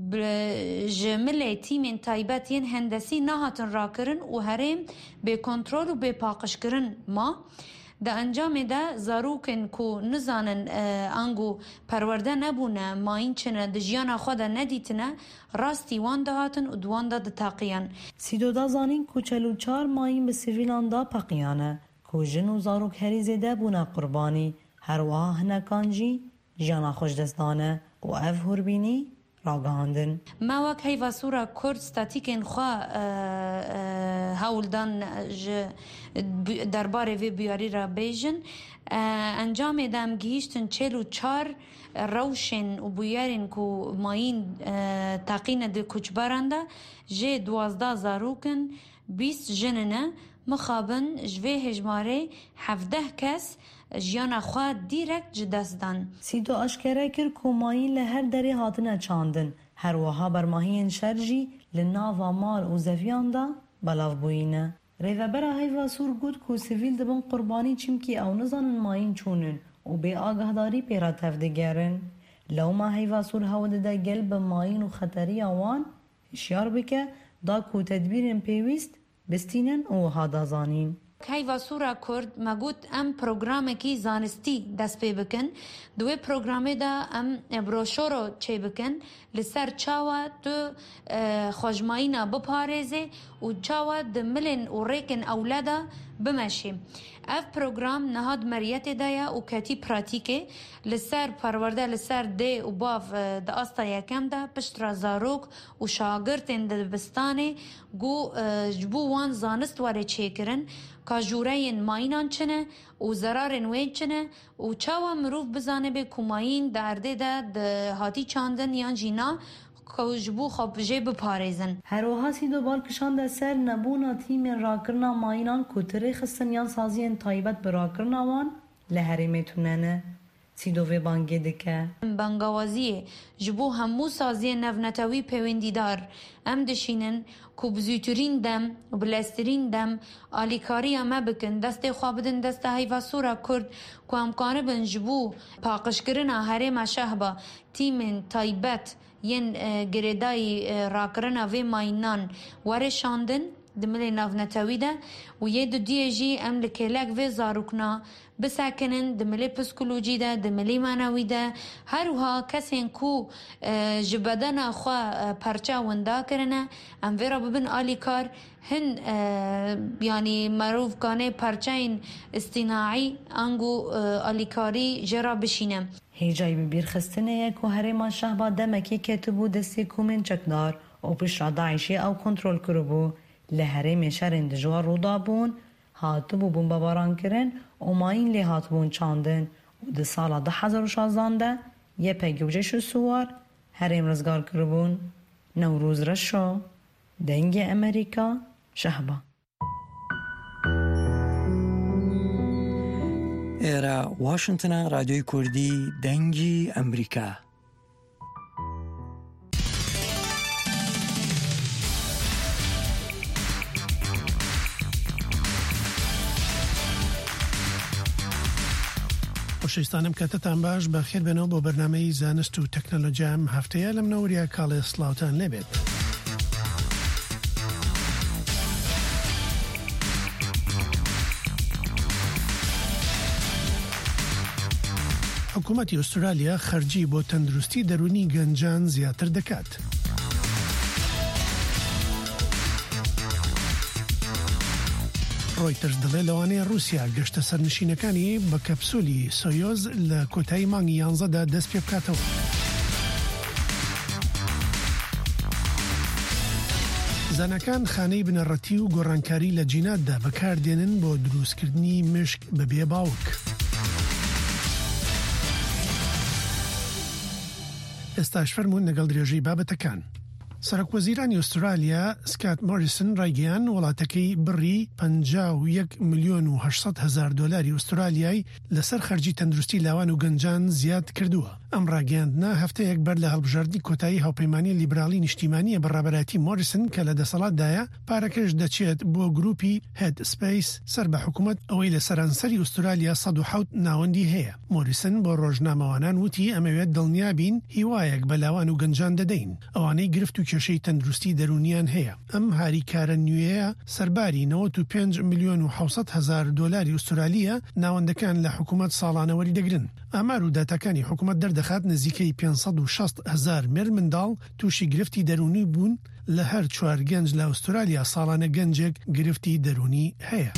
[SPEAKER 25] ji milê tîmên taybet yên hendesî nahatin rakirin û herêm bêkontrol û bêpaqişkirin ma. Di encamê de zarokên ku nizanin ango perwerde nebûne mayîn çine di jiyana xwe de nedîtine rastî wan dihatin û di wan de diteqiyan.
[SPEAKER 24] Sîdoda zanîn ku çel û çar mayîn bi sivîlan da peqiyane ku jin û zarok herî zêde bûne qurbanî her wiha hinekan jî jiyana xwe ji dest dane û ev hûrbînî ragihandin.
[SPEAKER 25] Me wek heyva Sûra Kurd statîkên xwe hewldan ji derbarê vê biyarî re bêjin. Encamê de em gihîştin çêl û çar rewşên û bûyerên ku mayîn teqîne di koçberan de jê duwazda zarokin bîst jinin e mixabin ji vê hejmarê hevdeh kes jiyana xwe dîrekt ji dest dan.
[SPEAKER 24] Sîdo eşkere kir ku mayîn li her derê hatine çandin. Her wiha bermahiyên şer jî li nava mal û zeviyan da belav bûyîne. Rêvebera heyva Sûr got ku sivîl dibin qurbanî çimkî ew nizanin mayîn çûnin û bê agahdarî pêra tev digerin. Lewma heyva Sûr hewl dide gel bi mayîn û xeteriya wan hişyar bike da ku tedbîrên pêwîst bistînin û wiha da zanîn.
[SPEAKER 25] هایوا سورا کرد مگوت ام پروگرام کی زانستی دست پی بکن دوی پروگرام دا ام بروشورو چه بکن لسر چاوا تو خجماینا بپارزه و چاوا دملن و ریکن اولادا بمشي اف پروگرام نهاد مریت دایا و کتی پراتیکه لسر پرورده لسر ده و باف ده آستا یکم ده پشترا زاروک و شاگرتن ده بستانه گو جبو وان زانست واره چه کرن که جورین ماینان چنه و زرارن وید چنه و چاوا مروف بزانه به کماین درده ده ده هاتی چاندن یان جینا کوجبو خب جيب باريزن
[SPEAKER 24] هروها سيدو بالكشان ده سر نبونا تيم راكرنا ماينان كتري خستن يان سازين تايبت براكرنا وان لهرمتوننه سيدو في بانگه دكه
[SPEAKER 25] بانگوازيه جبو همو سازي نفنتوي پوينديدار ام دشينن کو بزوترين دم و بلسترين دم آليكاريا ما بكن دست خوابدن دست هيوا سورا كرد کو امكانه بن جبو پاقشكرنا هرم شهبا تيم تايبت ین گریدای راکرنا و ماینان واره شاندن دملی نافنتاوی ده و یه دو دیجی ام لکلک و زاروکنا بسکنن دملی پسکولوژی ده دملی معنوی ده هر وها کسین کو جبدن خوا پرچه وندا کرنه ام ویرا ببن آلی کار هن یعنی معروف کانه پرچه این استیناعی انگو آلی کاری جرا بشینم
[SPEAKER 24] هیجای ببیر خستنه یک و هرمان شهبا دمکی کتبو دستی کومن چکدار او پیش را داعشی او کنترل کربو لهرم شرند جوار رو دابون هاتبو بون بباران کرن و ماین لی هاتبون چاندن و ده سالا ده هزار و شازانده یه پیگوجه شو سوار هرم رزگار کربون نوروز رشو دنگ امریکا شهبا
[SPEAKER 14] ئێرە واشنگتنە رادیۆی کوردی دەنگی ئەمریکا.
[SPEAKER 15] خۆشەویستانم کاتتان باش بەخێر بێنەوە بۆ بەرنامەی زانست و تەکنەلۆجیام هەفتەیە لەم نەوەریە کاڵێ سڵاوتان لێبێت. حکوومەتی ئوسترالیا خەرجی بۆ تەندروستی دەرونی گەنجان زیاتر دەکات. ڕۆیترز دەڵێ لەوانەیە رووسیا گەشتە سەرنشینەکانی بە کەپسولی سۆیۆز لە کۆتایی مانگی یانزەدا دەست پێ بکاتەوە. زانەکان خانەی بنەڕەتی و گۆڕانکاری لە جیناتدا بەکاردێنن بۆ دروستکردنی مشک بەبێ باوک. ئێستاش فەرموون لەگەڵ درێژەی بابەتەکان. سەرۆکوەزیرانی ئوسترالیا سکات مۆریسن ڕایگەیان وڵاتەکەی بڕی پەنجا و یەک ملیۆن و هەشسەد هەزار دۆلاری ئوسترالیای لەسەر خەرجی تەندروستی لاوان و گەنجان زیاد کردووە. ئەم ڕاگەیاندنە هەفتەیەک بەر لە هەڵبژاردنی کۆتایی هاوپەیمانی لیبرالی نیشتیمانیە بەڕابەتی مۆریسن کە لە دەسەڵاتدایە پارەکەش دەچێت بۆ گروپی هێد سپیس سەر بە حکوومەت ئەوەی لە سەرانسەری ئوسترالیا سەد و حەوت ناوەندی هەیە. مۆریسن بۆ ڕۆژنامەوانان وتی ئەمەوێت دڵنیابین هیوایەک بە لاوان و گەنجان دەدەین ئەوانەی گرفت و کێشەی تەندروستی دەرونیان هەیە. ئەم هاریکارە نوێیە سەرباری نەوەت و پێنج ملیۆن و حەوسەد هەزار دۆلاری ئوسترالیە ناوەندەکان لە حکوومەت ساڵانە وەریدەگرن. ئامار و داتەکانی حکوومەت دەردەخات نزیکەی پێنج و شەست هەزار مێر منداڵ تووشی گرفتی دەرونی بوون لە هەر چوار گەنج لە ئوسترالیا ساڵانە گەنجێک گرفتی دەرونی هەیە.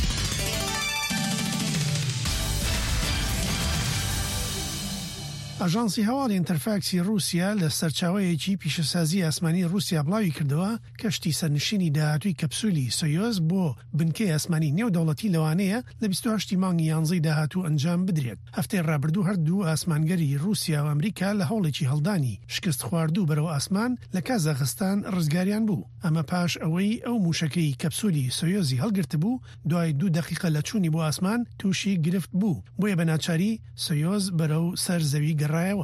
[SPEAKER 15] ئاژانسی هەواڵی ئینتەرفاکسی رووسیا لە سەرچاوەیەکی پیشەسازی ئاسمانی رووسیا بڵاوی کردەوە کەشتی سەرنشینی داهاتووی کەپسولی سۆیۆز بۆ بنکەی ئاسمانی نێودەوڵەتی لەوانەیە لە بیست و هەشتی مانگی یانزەی داهاتوو ئەنجام بدرێت. هەفتەی ڕابردوو هەردوو ئاسمانگەری رووسیا و ئەمریکا لە هەوڵێکی هەڵدانی شکست خواردوو بەرەو ئاسمان لە کازاخستان ڕزگاریان بوو. ئەمە پاش ئەوەی ئەو موشەکەی کەپسولی سۆیۆزی هەڵگرت بوو دوای دوو دەقیقە لە چوونی بۆ ئاسمان تووشی گرفت بوو. بۆیە بەناچاری سۆیۆز بەرەو سەر زەوی گەڕایەوە.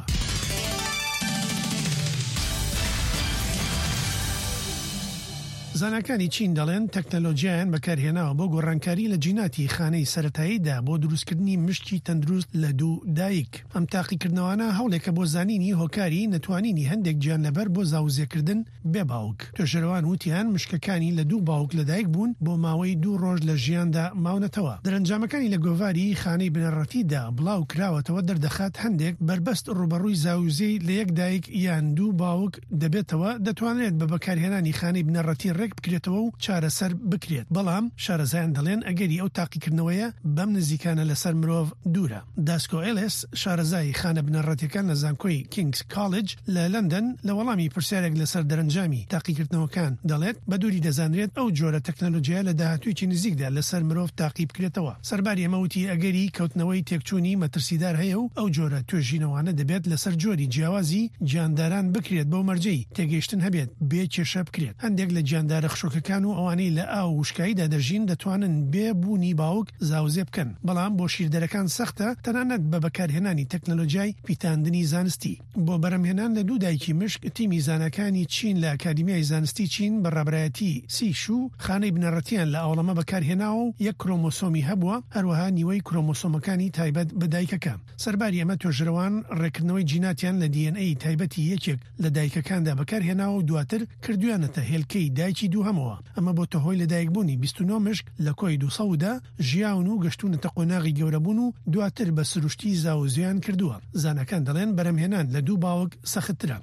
[SPEAKER 15] زانکانی چین دەڵێن تەکنەلۆژیایان بەکارهێناوە بۆ گۆڕانکاری لە جیناتی خانەی سەرەتاییدا بۆ دروستکردنی مشکی تەندروست لە دوو دایک. ئەم تاقیکردنەوەانە هەوڵێکە بۆ زانینی هۆکاری نەتوانینی هەندێک گیانلەبەر بۆ زاوزێکردن بێ باوک. توێژەرەوان وتیان مشکەکانی لە دوو باوک لەدایک بوون بۆ ماوەی دوو ڕۆژ لە ژیاندا ماونەتەوە. دەرەنجامەکانی لە گۆڤاری خانەی بنەڕەتیدا بڵاو کراوەتەوە دەردەخات هەندێک بربەست ڕوبەڕووی زاوزەی لە یەک دایک یان دوو باوک دەبێتەوە دەتوانێت بە بەکارهێنانی خانەی بنەڕەتی ڕێک بکرێتەوە و چارەسەر بکرێت. بەڵام شارەزایان دەڵێن ئەگەری ئەو تاقیکردنەوەیە بەم نزیکانە لەسەر مرۆڤ دوورە. داسکۆ ئێلس شارەزای خانە بنەڕەتیەکان لە زانکۆی کینگز کالج لە لەندەن لە وەڵامی پرسیارێک لەسەر دەرەنجامی تاقیکردنەوەکان دەڵێت بە دووری دەزانرێت ئەو جۆرە تەکنەلۆژیا لە داهاتوویکی نزیکدا لەسەر مرۆڤ تاقی بکرێتەوە. سەرباری ئەمەوتی ئەگەری کەوتنەوەی تێکچوونی مەترسیدار هەیە و ئەو جۆرە توێژینەوانە دەبێت لەسەر جۆری جیاوازی گیانداران بکرێت بۆ مەرجەی تێگەیشتن هەبێت بێ کێشە بکرێت. هەندێک لە گیاندارە خشۆکەکان و ئەوانەی لە ئاو وشکاییدا دەژین دەتوانن بێ بوونی باوک زاوزێ بکەن. بەڵام بۆ شیردەرەکان سەختە تەنانەت بە بەکارهێنانی تەکنەلۆژیای پیتاندنی زانستی. بۆ بەرەمهێنان لە دوو دایکی مشک تیمی زانەکانی چین لە ئەکادمیای زانستی چین بەڕێبەرایەتی سیشو خانەی بنەڕەتیان لە ئەوڵەمە بەکارهێناوە و یەک کرۆمۆسۆمی هەبووە هەروەها نیوەی کرۆمۆسۆمەکانی تایبەت بە دایکەکە. سەرباری ئەمە توێژەرەوان ڕێکردنەوەی جیناتیان لە دی ئێن ئەی تایبەتی یەکێک لە دایکەکاندا بەکارهێناوە و دواتر کردویانەتە هێلکەی دایکی دووهەمەوە. ئەمە بۆتە هۆی لەدایکبوونی بیست و نۆ مشک لە کۆی دو سەدا ژیاون و گەشتونەتە قۆناغی گەورەبوون و دواتر بە سروشتی زاوزیان کردووە. زانەکان دەڵێن بەرەمهێنان لە دوو باوک سەختترە.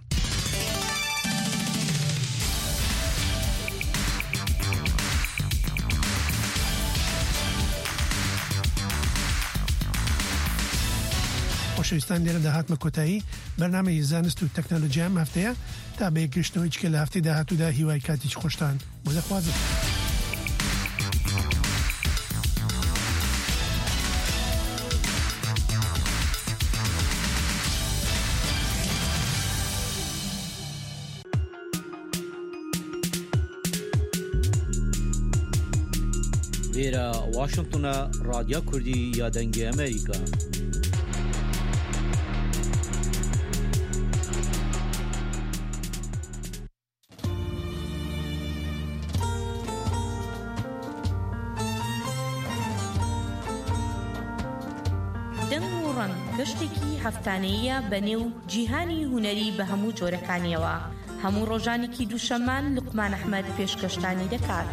[SPEAKER 15] خۆشەویستان لێرە داهاتمە کۆتایی بەرنامەی زانست و تەکنەلۆژیام هەفتەیە تا بە یەکگەشتنەوەی چکە لە هەفتەی داهاتوودا هیوای کاتیش خۆشتان بۆ دەخوازم.
[SPEAKER 5] لێرە واشنگتنە رادیۆ کوردی یا دەنگی ئەمریکا.
[SPEAKER 7] گەشتێکی هەفتانەیە بەنێو جیهانی هونەری بە هەموو جۆرەکانیەوە. هەموو ڕۆژانێکی دووشەمان لوقمان ئەحمەد پێشکەشتانی دەکات.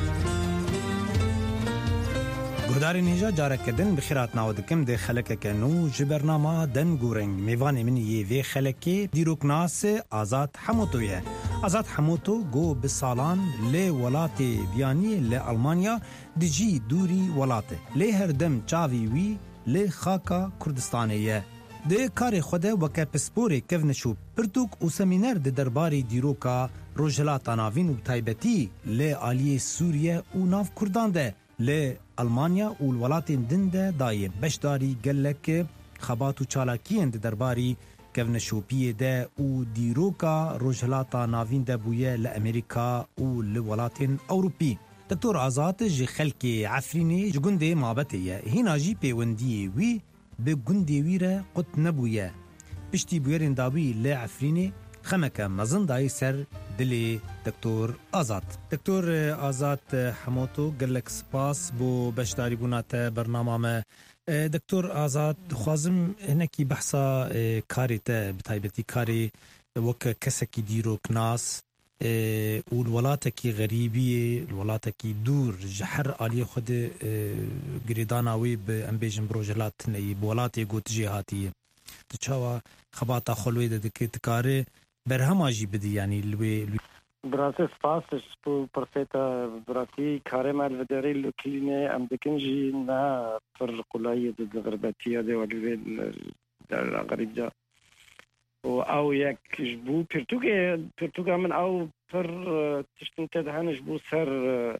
[SPEAKER 16] گوداری نێژا جارەکردن بخیرات ناو دکم دێ خەلەکەکەن و ji bernama deng û reng mêvanê min yê vê xelekê dîroknasê Azad Hemoto ye. Azad Hemoto got bi salan lê welatê viyaniyê li Almanya dijî dûrî welatê. Lê her dem çavî wî lê xaka Kurdistanê ye. Dê karê xwe de weke pisporê kevne û pirtûk û semîner di derbarê dîroka Rojhilata Navîn û taybetî lê aliyê Sûriye û nav Kurdan de lê Almanya û welatên din de dayê beşdarî gelek xebat û çalakiyên di derbarî kevneşopiyê de û dîroka Rojhilata Navîn de bûye li Amerîka û li welatên Ewropî. Doktor Azad ji xelkê Efrînê ji gundê mabetê ye. Hîna jî pêwendiyê wî bi gundê wî re qut nebûye. Piştî bûyerên dawî li Efrînê xemeke mezin dayê ser dilê Doktor Azad. Doktor Azad Hemoto gelek spas bû beşdarîbûna te bernama me. Doktor Azad dixwazim hinekî behsa karê te bi taybetî karê weke kesekî dîroknas û welatekî xerîbiyê welatekî dûr ji her aliyê xwe de girêdana wê bi em bêjin bi rojhilatîneyê bi welatê got jê hatiye. Tu çawa xebata xwe wê de dikê dikarê berhema jî bidî yanî li wê
[SPEAKER 4] براسي سپاس بو پرسيتا براسي كارما الفدري لوكيني ام دكنجي نا پر قلايه د غربتيه دي ولي الغريب ده او يك جبو برتوغي برتوغا من او پر تشتنت دهن جبو سر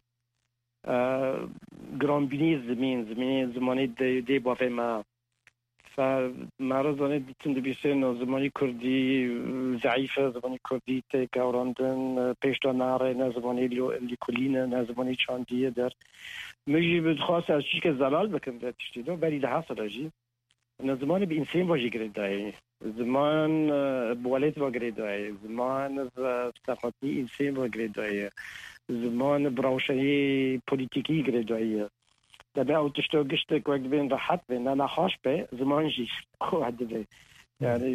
[SPEAKER 4] جران بيني زمين زمين زماني دي دي بافي ما فمعرض دیتن دبیسن زمانی کردی ضعیفه زمانی کردی تکاوراندن پیشتا ناره نه زمانی لیکولینه نه زمانی چاندیه در میجی بدخواست از چیز که زلال بکن در تشتیدو بری ده حاصل اجی نه زمانی به انسان باجی گرید دایی زمان بوالید با گرید دایی زمان ثقافتی انسان با گرید دایی
[SPEAKER 1] زمان براوشی پلیتیکی گردایی دبی او تشتو گشت که وقت بین راحت بین نه نخواش به زمان جیش خواهد به یعنی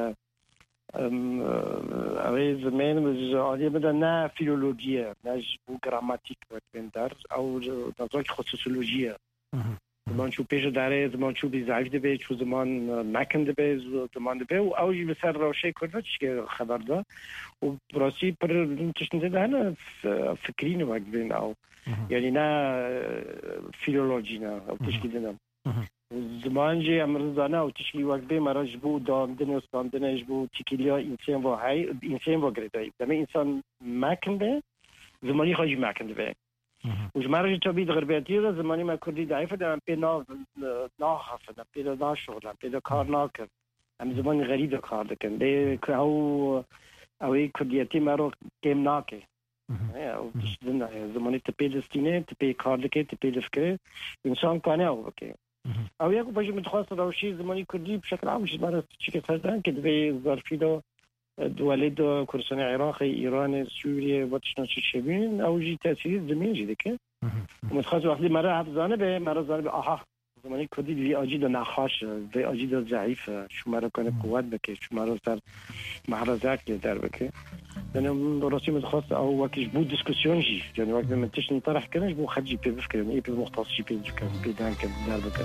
[SPEAKER 1] اوی زمان مز آدی بده نه فیلولوژیه نه جو گراماتیک وقت بین در او نظر خصوصولوژیه زمان شو پیش داره زمان شو بی ضعیف دبی شو زمان مکن دبی زمان دبی و اوجی بسر روشه کرده چیه خبر ده و براسی پر تشنده ده نه فکرین وقت بین او یعنی نه فیلولوژی نه او تشکیل نه زمان جی امروزانه او تشکیل وقت بین مراج بو دامدن و استاندنش بو تکیلیا انسان و های انسان و گردایی دمی انسان مکن به زمانی خواهی مکن دبی و جمعه جتابی غربیتی را زمانی ما کردی ضعیف دارم پی نا ناخفدم پی دا ناشغلم پی دا کار ناکر هم زمانی غریب کار دکن بی که او اوی کردیتی ما رو کم ناکه او تشدن زمانی تپی دستینه تپی کار دکه تپی دفکره انسان کانه او بکه او یکو باشه متخواست روشی زمانی کردی بشکل عامش مرا چی که سردن که دوی ظرفی دا دولت کردستان عراق ایران سوریه و تشناچه شبین اوجی تأثیری زمین جیده که متخواست وقتی مرا حفظانه به مرا زانه به آها زمانی کردی وی آجی دا نخاش وی آجی دا ضعیف شو مرا کنه قوت بکه شو مرا سر محرزات در بکه یعنی راستی متخواست او وقتش بود دیسکوسیون جی یعنی وقتی من تشن طرح کنش بو خدجی پی بفکرن ای پی مختصی پی دکن پی دانکن در بکن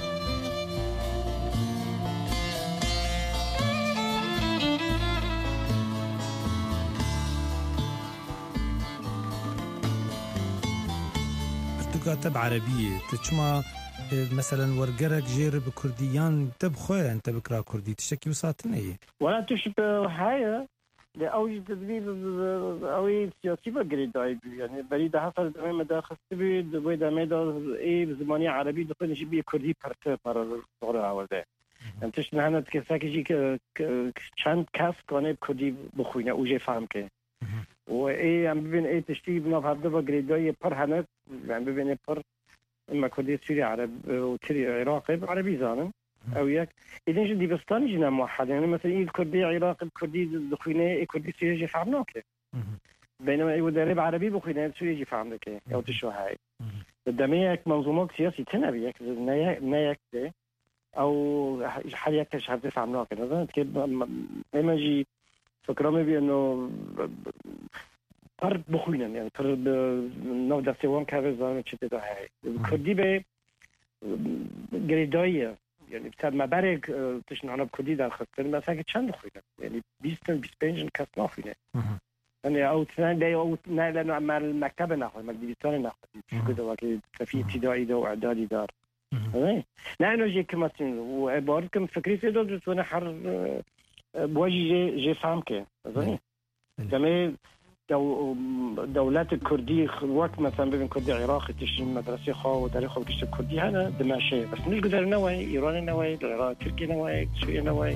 [SPEAKER 16] كاتب عربية تشما مثلا ورقرك جير بكرديان تبخوي انت بكرا كردي تشكي وساطن ايه
[SPEAKER 1] ولا تشبه هاي لأوجي تدريب أوي سياسي بقريد يعني بريد حصل دمي مداخل تبي دبي دمي دا إيه بزمانية عربي دخل شيء بكردي برت مرة صغيرة أول ده يعني تشن هنا تكساك شيء ك كان كاس كانه بكردي بخوينا أوجي فهم كه وإيه عم ببين إيه تشتي بنافع دبا قريداي بر هناك عم ببين بر إما كردي سوري عرب وتري عراقي عربي زانم أو ياك إذا جدي بستاني جنا موحد يعني مثلا إيه الكردي عراقي الكردي دخوينه إيه كردي سوري جي فهمناك بينما إيه ودارب عربي بخوينه سوري جي فهمناك أو تشو هاي الدميك منظومات سياسي تنبيك نياك نياك ده أو حاليا كشهر تفهمناك مثلا كيف إما جي فكرامي بأنه پر بخوینن یعنی پر نو دستوان که بزنن چه تا هی کردی به گریدایی یعنی بسد مبرگ تشنهانا کردی در خستن مثلا که چند بخوینن یعنی بیست تا بیست و پنج کس نخوینه یعنی او تنان دی او نه لانه عمل مکتب نخوین مال دیویتان نخوین شکل وقتی صفی ابتدایی دار و اعدادی دار نه اینو جی که مثلا و عبارت کم فکری سیدو دوستونه هر بواجی جی فهم که زنی دمی دو دولت كردي وقت مثلا بين كردي عراقي تشين مدرسة خا وتاريخ وكش كردي هذا دمشق بس مش قدر نوعي إيران نوعي العراق تركيا نوعي سوريا نوعي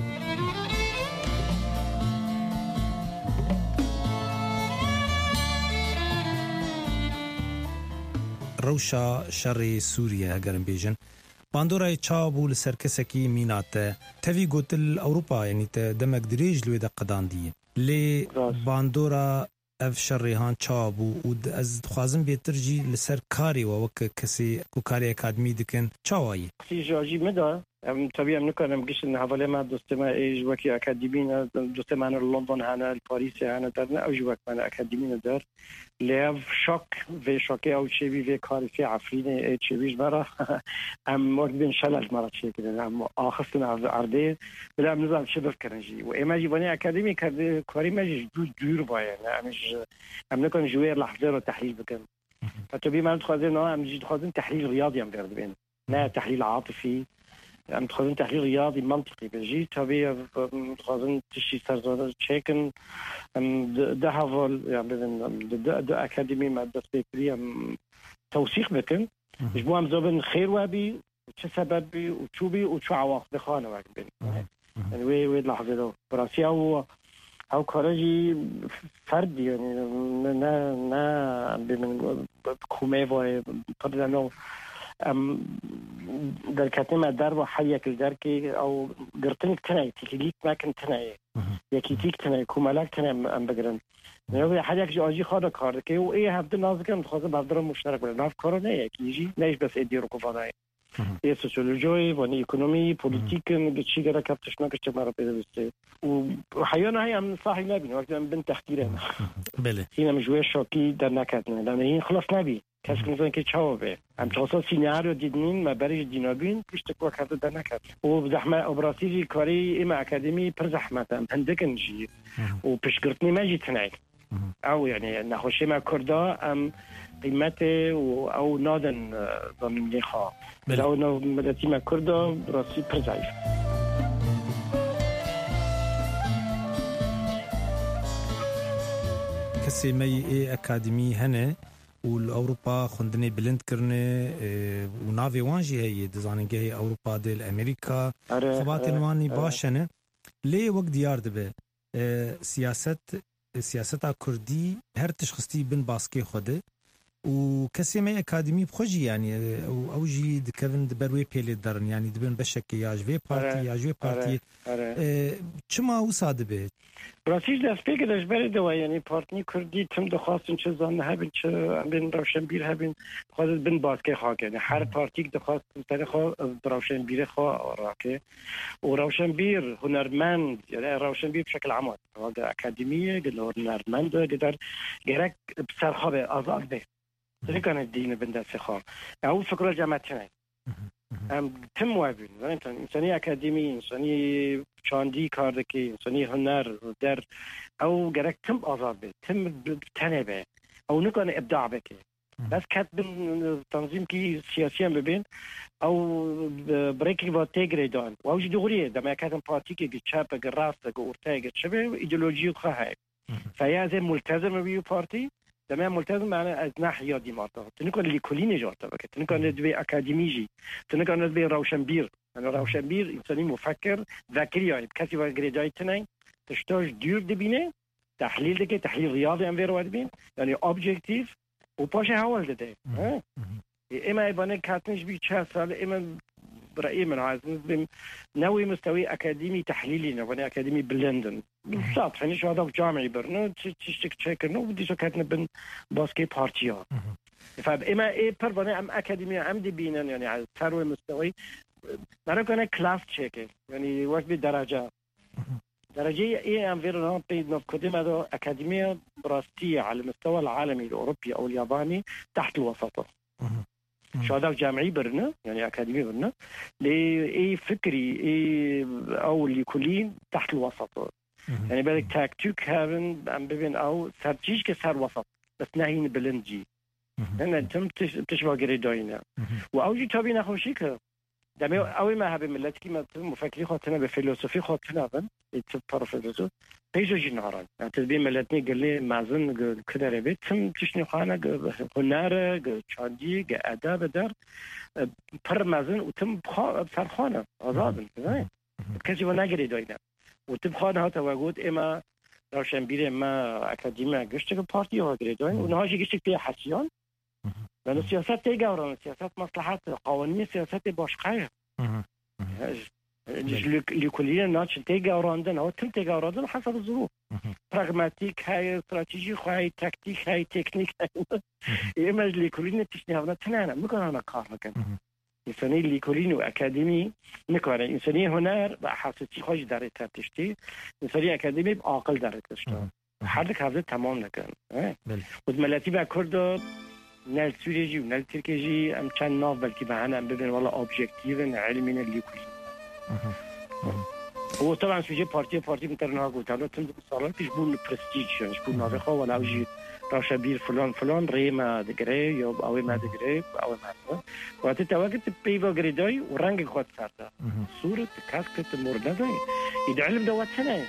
[SPEAKER 16] روشا شر سوريا قرن بيجن باندورا تشابو لسركسكي مينات تفي قتل أوروبا يعني دمك دريج لويدا قداندي لي باندورا اف شريهان چابو و از خوازم بهتر جی لسر کاری و وک کسی کو کاری اکادمی دکن چاوایی
[SPEAKER 1] سی جاجی مدا ام طبیعی ام نکنم گیش نه حواله ما دوست ما ایج وکی اکادمی دوست من لندن هانا پاریس هانا در نه اوج وک من اکادمی در لیو شوک و شوکه او چی بی و کاری فی عفرین چی بیش مرا ام وقت بین شلل مرا چی کردن ام آخرتن عرضه بلا ام نظام چه بفکرن جی و اما جی بانی اکادمی کرده کاری ماجی دو دور باید امش ام نکن جویر لحظه رو تحلیل بکن طبیعی من خواهد نه ام جی خواهد تحلیل ریاضی ام کرد بین نه تحلیل عاطفی ام تخوزن تحلیل ریاضی منطقی بجی طبیعی تخوزن تشی سرزاده چکن ام ده حوال یعنی ده ده اکادمی مدرسه بکری ام توثیق بکن جبو ام زبان خیر و بی چه سبب بی و چو بی و چو عواقب خانه وقت بین یعنی وی وی لحظه دو براسی او او کارجی فردی یعنی نه نه بمن کومه و پردنو ام در کتیم در و حیک در که او گرتنی تنای تکلیک مکن تنای یکی تیک تنای کومالک تنای ام بگرن نه حیک جاجی خاله کار که او ای هفته نازکن خواهد بردارم مشترک بله ناف کارو نه یکیجی نیش بس ایدی رو کفانای ای سوسیولوژی و اکونومی پولیتیکن به چی گره کفتش نکش چه مرا پیدا بسته و حیانا هی هم صاحی نبین وقتی هم بین تختیره
[SPEAKER 2] بله
[SPEAKER 1] این هم جوه شاکی در نکردنه لانه این خلاص نبی کسی کنزن که چاوه هم چاسا سینیار رو دیدنین ما برش دینابین پیشت که کرده در نکرد و زحمه ابراسیجی کاری ایم اکادمی پر زحمت هم هندکن جی و پشگرتنی مجی تنعی او یعنی نخوشی ما کرده هم قیمت و او نادن ضمن خواه او مدتی ما کرده راسی پر ضعیف
[SPEAKER 16] کسی می ای اکادمی هنه و اروپا خوندنی بلند کرنه و ناوی وانجی هی دزاننگه هی اروپا دل امریکا خبات نوانی باشنه لی وقت دیار دبه سیاست سیاست کردی هر تشخصی بن باسکی خوده و کسی می اکادمی بخوجی یعنی او اوجی دکون دبروی پیلی درن یعنی دبن بشک یا جوی پارتی یا جوی پارتی چما وساده به
[SPEAKER 1] براسیج دست پیک داشت برای دو یعنی پارتی کردی تم دخواستن چه زن هبین چه بین روشنبیر هبین خواست بن باسکی خواه کنه هر پارتی دخواست تری خواه روشنبیر خواه راکه و روشنبیر هنرمند یعنی روشنبیر بشکل عام اکادمیه گلو هنرمند گدر گرک بسرخواه آزاد به تری کنه دین بنده سخواه او فکر جمعت نه ام تم وابین مثلا انسانی اکادمی انسانی چاندی کار دکی انسانی هنر در او گرک تم آزاد به تم تنبه او نکنه ابداع بکه بس کتب تنظیم کی سیاسی هم ببین او بریکی با تگری دان و اوجی دوغریه دم کتم پارتی که چپ راست که اورتای که چه ایدئولوژی خواهد فیاز ملتزم بیو پارتی دم ملتزم معنی از ناحیه دیمارتا تنکن لیکولی نجارتا بکه تنکن دوی اکادمیجی تنکن دوی روشنبیر یعنی روشنبیر انسانی مفکر ذکری هایی کسی با گریدای تنین تشتاش دور دبینه تحلیل دکه تحلیل ریاضی هم ویرو دبین یعنی ابجکتیو و پاش حوال دده اما ایبانه کاتنش بی چه سال اما برای من عايز نوي مستوى اكاديمي تحليلي نوي اكاديمي بلندن بالضبط يعني شو هذا جامعي برنو تشتك تشيكر نو بدي شو كاتنا بن باسكي بارتيا فاما اي بربنا ام اكاديمي عمدي بينا يعني على ثروه مستوى انا كنا كلاس تشيك يعني وقت بدرجه درجه اي ام فيرنا بيد نوف قديم هذا اكاديميه براستيه على المستوى العالمي الاوروبي او الياباني تحت الوسط شهادة جامعي برنا يعني أكاديمي برنا لأي فكري أي أو اللي كلين تحت الوسط يعني بالك تاكتيك هذن عم ببين أو سرتيج كسر وسط بس نهين بلندجي هنا تم تشبه قريدوينا وأوجي تابين أخوشيك دمي أوي ما هبي ملتكي ما مفكري خاطرنا بفيلسوفي خاطرنا بن يتبارو فيلسوف بيجو جنرال يعني تبين ملتني قال لي معزن كده ربيت تم تشني خانة هنر شاندي أداب دار بر معزن وتم بخا فرخانة آزاد زين كذي ولا قريدوينا وتبخانة هذا وجود إما روشنبير ما أكاديمية قشتك بارتي هو قريدوين ونهاجي قشتك فيها حسيان لأن السياسات تيجاوران السياسات مصلحات قوانين السياسات باشقاية لكلية ناتش تيجاوران دن أو تم تيجاوران دن حسب الظروف براغماتيك هاي استراتيجي هاي تكتيك هاي تكنيك هاي إما لكلية تشني هذا تنانا ممكن أنا قارن كان إنساني لكلية وأكاديمي نكون إنساني هنر بحاستي خوش داري ترتشتي إنساني أكاديمي بعقل داري ترتشتي حدك هذا تمام نكان ودملاتي بكرد نال سوريجي ونال تركيجي ام چند ناف بلکه به هم ببین والا اوبجکتیو علمین لیکولی و طبعا سوژه پارتی پارتی میترنها گفت حالا تم سالان پیش بون پرستیج شونش بون ناوی خواه ولا اوجی راشبیر فلان فلان ریما دگره یا اوی ما دگره اوی ما و حتی تواقت پیوا گریدای و رنگ خود سرده صورت کسکت مرده دای اید علم دوات سنه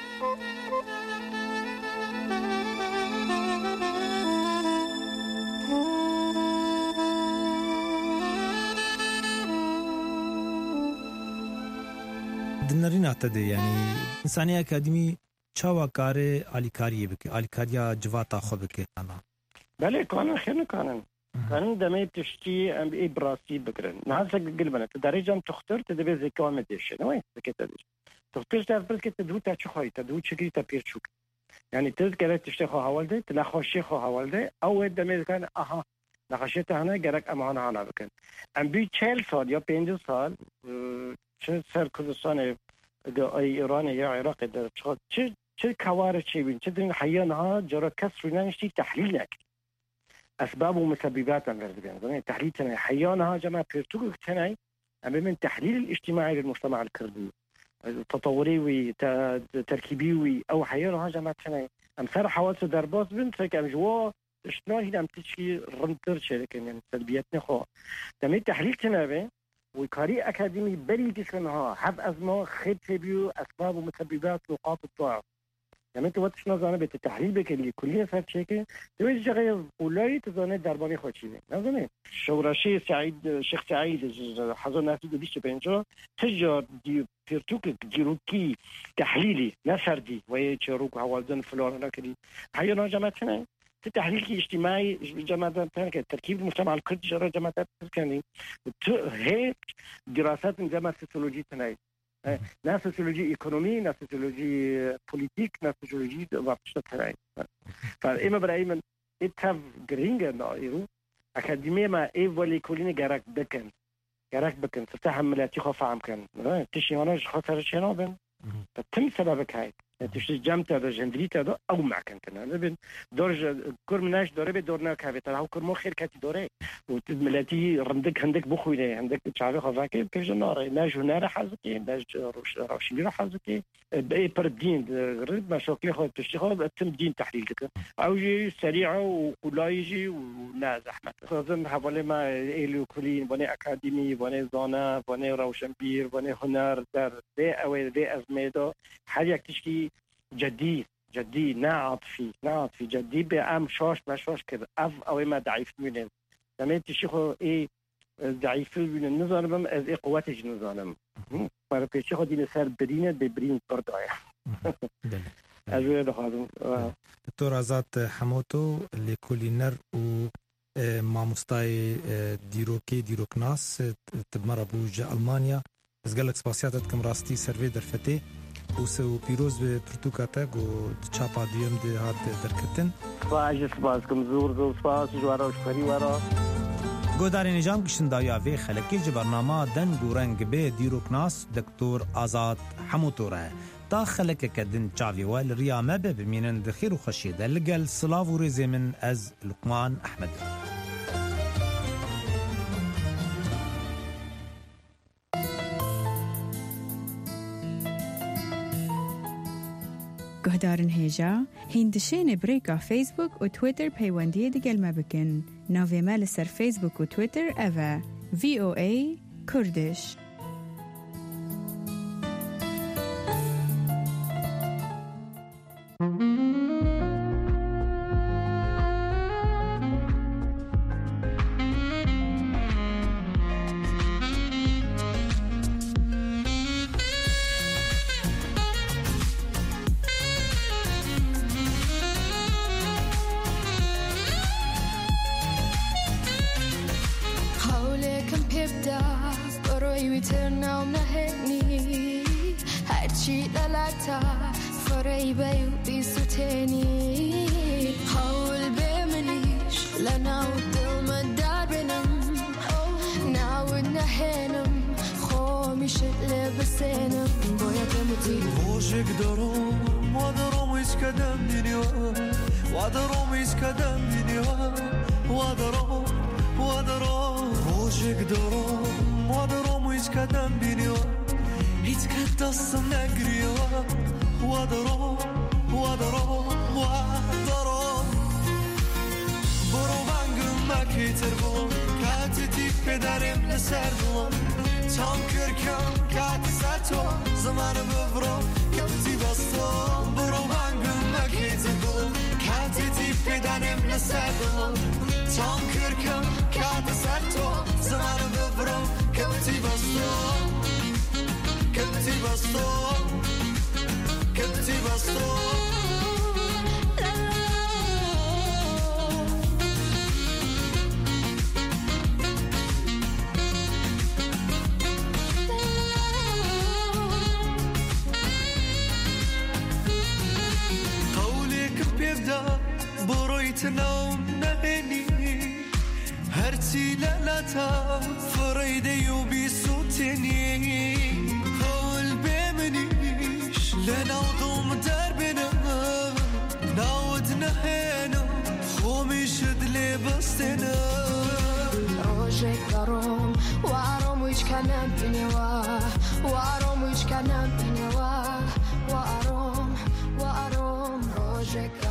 [SPEAKER 16] دنرین آتده یعنی انسانی اکادمی چاوا کار آلیکاری بکه آلیکاریا جواتا خو بکه انا
[SPEAKER 1] بله کانن خیلی کانن كان دمي تشتي ام اي براسي بكرن ناس قلبنا تدريجا تختار تدبي زي كوام ديش نوي سكت ديش تختار تعرف كده تدو تاچ خوي تدو شكري تبيرشوك يعني تذكر تشتي خو حوالده تلاخوشي خو حوالده او دمي كان اها نقاشته هنا جرك امانه انا بكن ام بي چهل سال یا پنج سال چه سر کردستان ایران یا عراق در چه چه کوار چی بین چه دین حیانها جرا کسر نشتی تحلیل نک اسباب و مسببات هم ورد بیان تحلیل تنای حیانها جمع پرتوک تنای اما من تحلیل الاجتماعي للمجتمع الكردي تطوري وي تركيبي وي او حيانها جمع تنای ام سر حوادث درباس بنت كم جوا اشتناهي دام تشي رنتر شركه يعني سلبياتنا خو دم تحلیل تنای وكاري أكاديمي بري تسلمها حب أزمة خد تبيو أسباب ومسببات نقاط الضعف يعني أنت وقتش نظانة بالتحليل بك اللي كلية صار شيء تويج جغير ولاي تظانة درباني خوشيني نظانة شوراشي سعيد شيخ سعيد حضر ناسي ديش بينجا تجار دي بيرتوك ديروكي تحليلي نسردي وهي تشاروك عوالدن فلان لكن حيانا جماعتنا تحليل اجتماعي جماعات ثانية تركيب المجتمع الكردي جرى جماعات ثانية هيك دراسات جماعة سوسيولوجية ثانية ناس سوسيولوجي ايكونومي ناس سوسيولوجي بوليتيك ناس سوسيولوجي وابشت ثانية فإما برأي من اتهاف جرينجر نائرو أكاديمية ما إيه ولي كلنا جرك بكن جرك بكن ستهم ملاتي خوف عم كان تشي هناش خاطر شنابن فتم سببك هاي تشتي جامتا دا جندريتا دا او معكنتنا لبن دورج كور مناش دوري بدورنا كافيتا هاو كور مو خير كاتي دوري وتملاتي رندك هندك بخويني عندك تشعبي خفاكي بيج نار ناج نار حازكي ناج روش روشني حازكي باي بردين غريب ما شوكلي خو تشتي خو تم دين تحليل كده اوجي سريعه ولايجي وناز احمد خزن حوالي ما اليو كلين بني اكاديمي بني زانا بني روشنبير بني هنر در دي او دي ازميدو حاجه تشكي جدي جدي نعطفي نعطفي جدي بأم شاش مشاش كده أف أو ما ضعيف منهم لما تشيخو إيه ضعيف من النظام بم از إيه قواتج نظام مرة تشيخو دين سر برينة ببرين برداية أجوية دخلهم
[SPEAKER 16] دكتور آزاد حموتو لكولينر و ماموستاي ديروكي ديروكناس تبمر بوجه ألمانيا از قالك سباسياتت كم راستي سروي درفتي وسو پیروز به پرتوکاتا گو چاپا دیم ده هات درکتن
[SPEAKER 1] باج سپاس کم زور زور سپاس جوارا شکری ورا
[SPEAKER 16] گودار نظام کشندایا و خلکی برنامه دن گورنگ به دیروکناس دکتور آزاد حموتوره تا خلک کدن چاوی ول ریامه به بمینن دخیر و خشیده لگل صلاف و رزی من از لقمان احمد
[SPEAKER 6] گهدارن هیجا هندشین بریکا فیسبوک و تویتر پیوندی دیگل ما بکن ناوی مال سر فیسبوک و تویتر اوه وی او ای کردش
[SPEAKER 8] تنام نهني هرتي للاتا فريدي وبيسوتني خول بمنيش لنا وضم دربنا ناودنا هنا خومي شد لي بستنا
[SPEAKER 9] روجك دروم وعروم ويش كان بنوا وعروم ويش كان بنوا وعروم وعروم روجك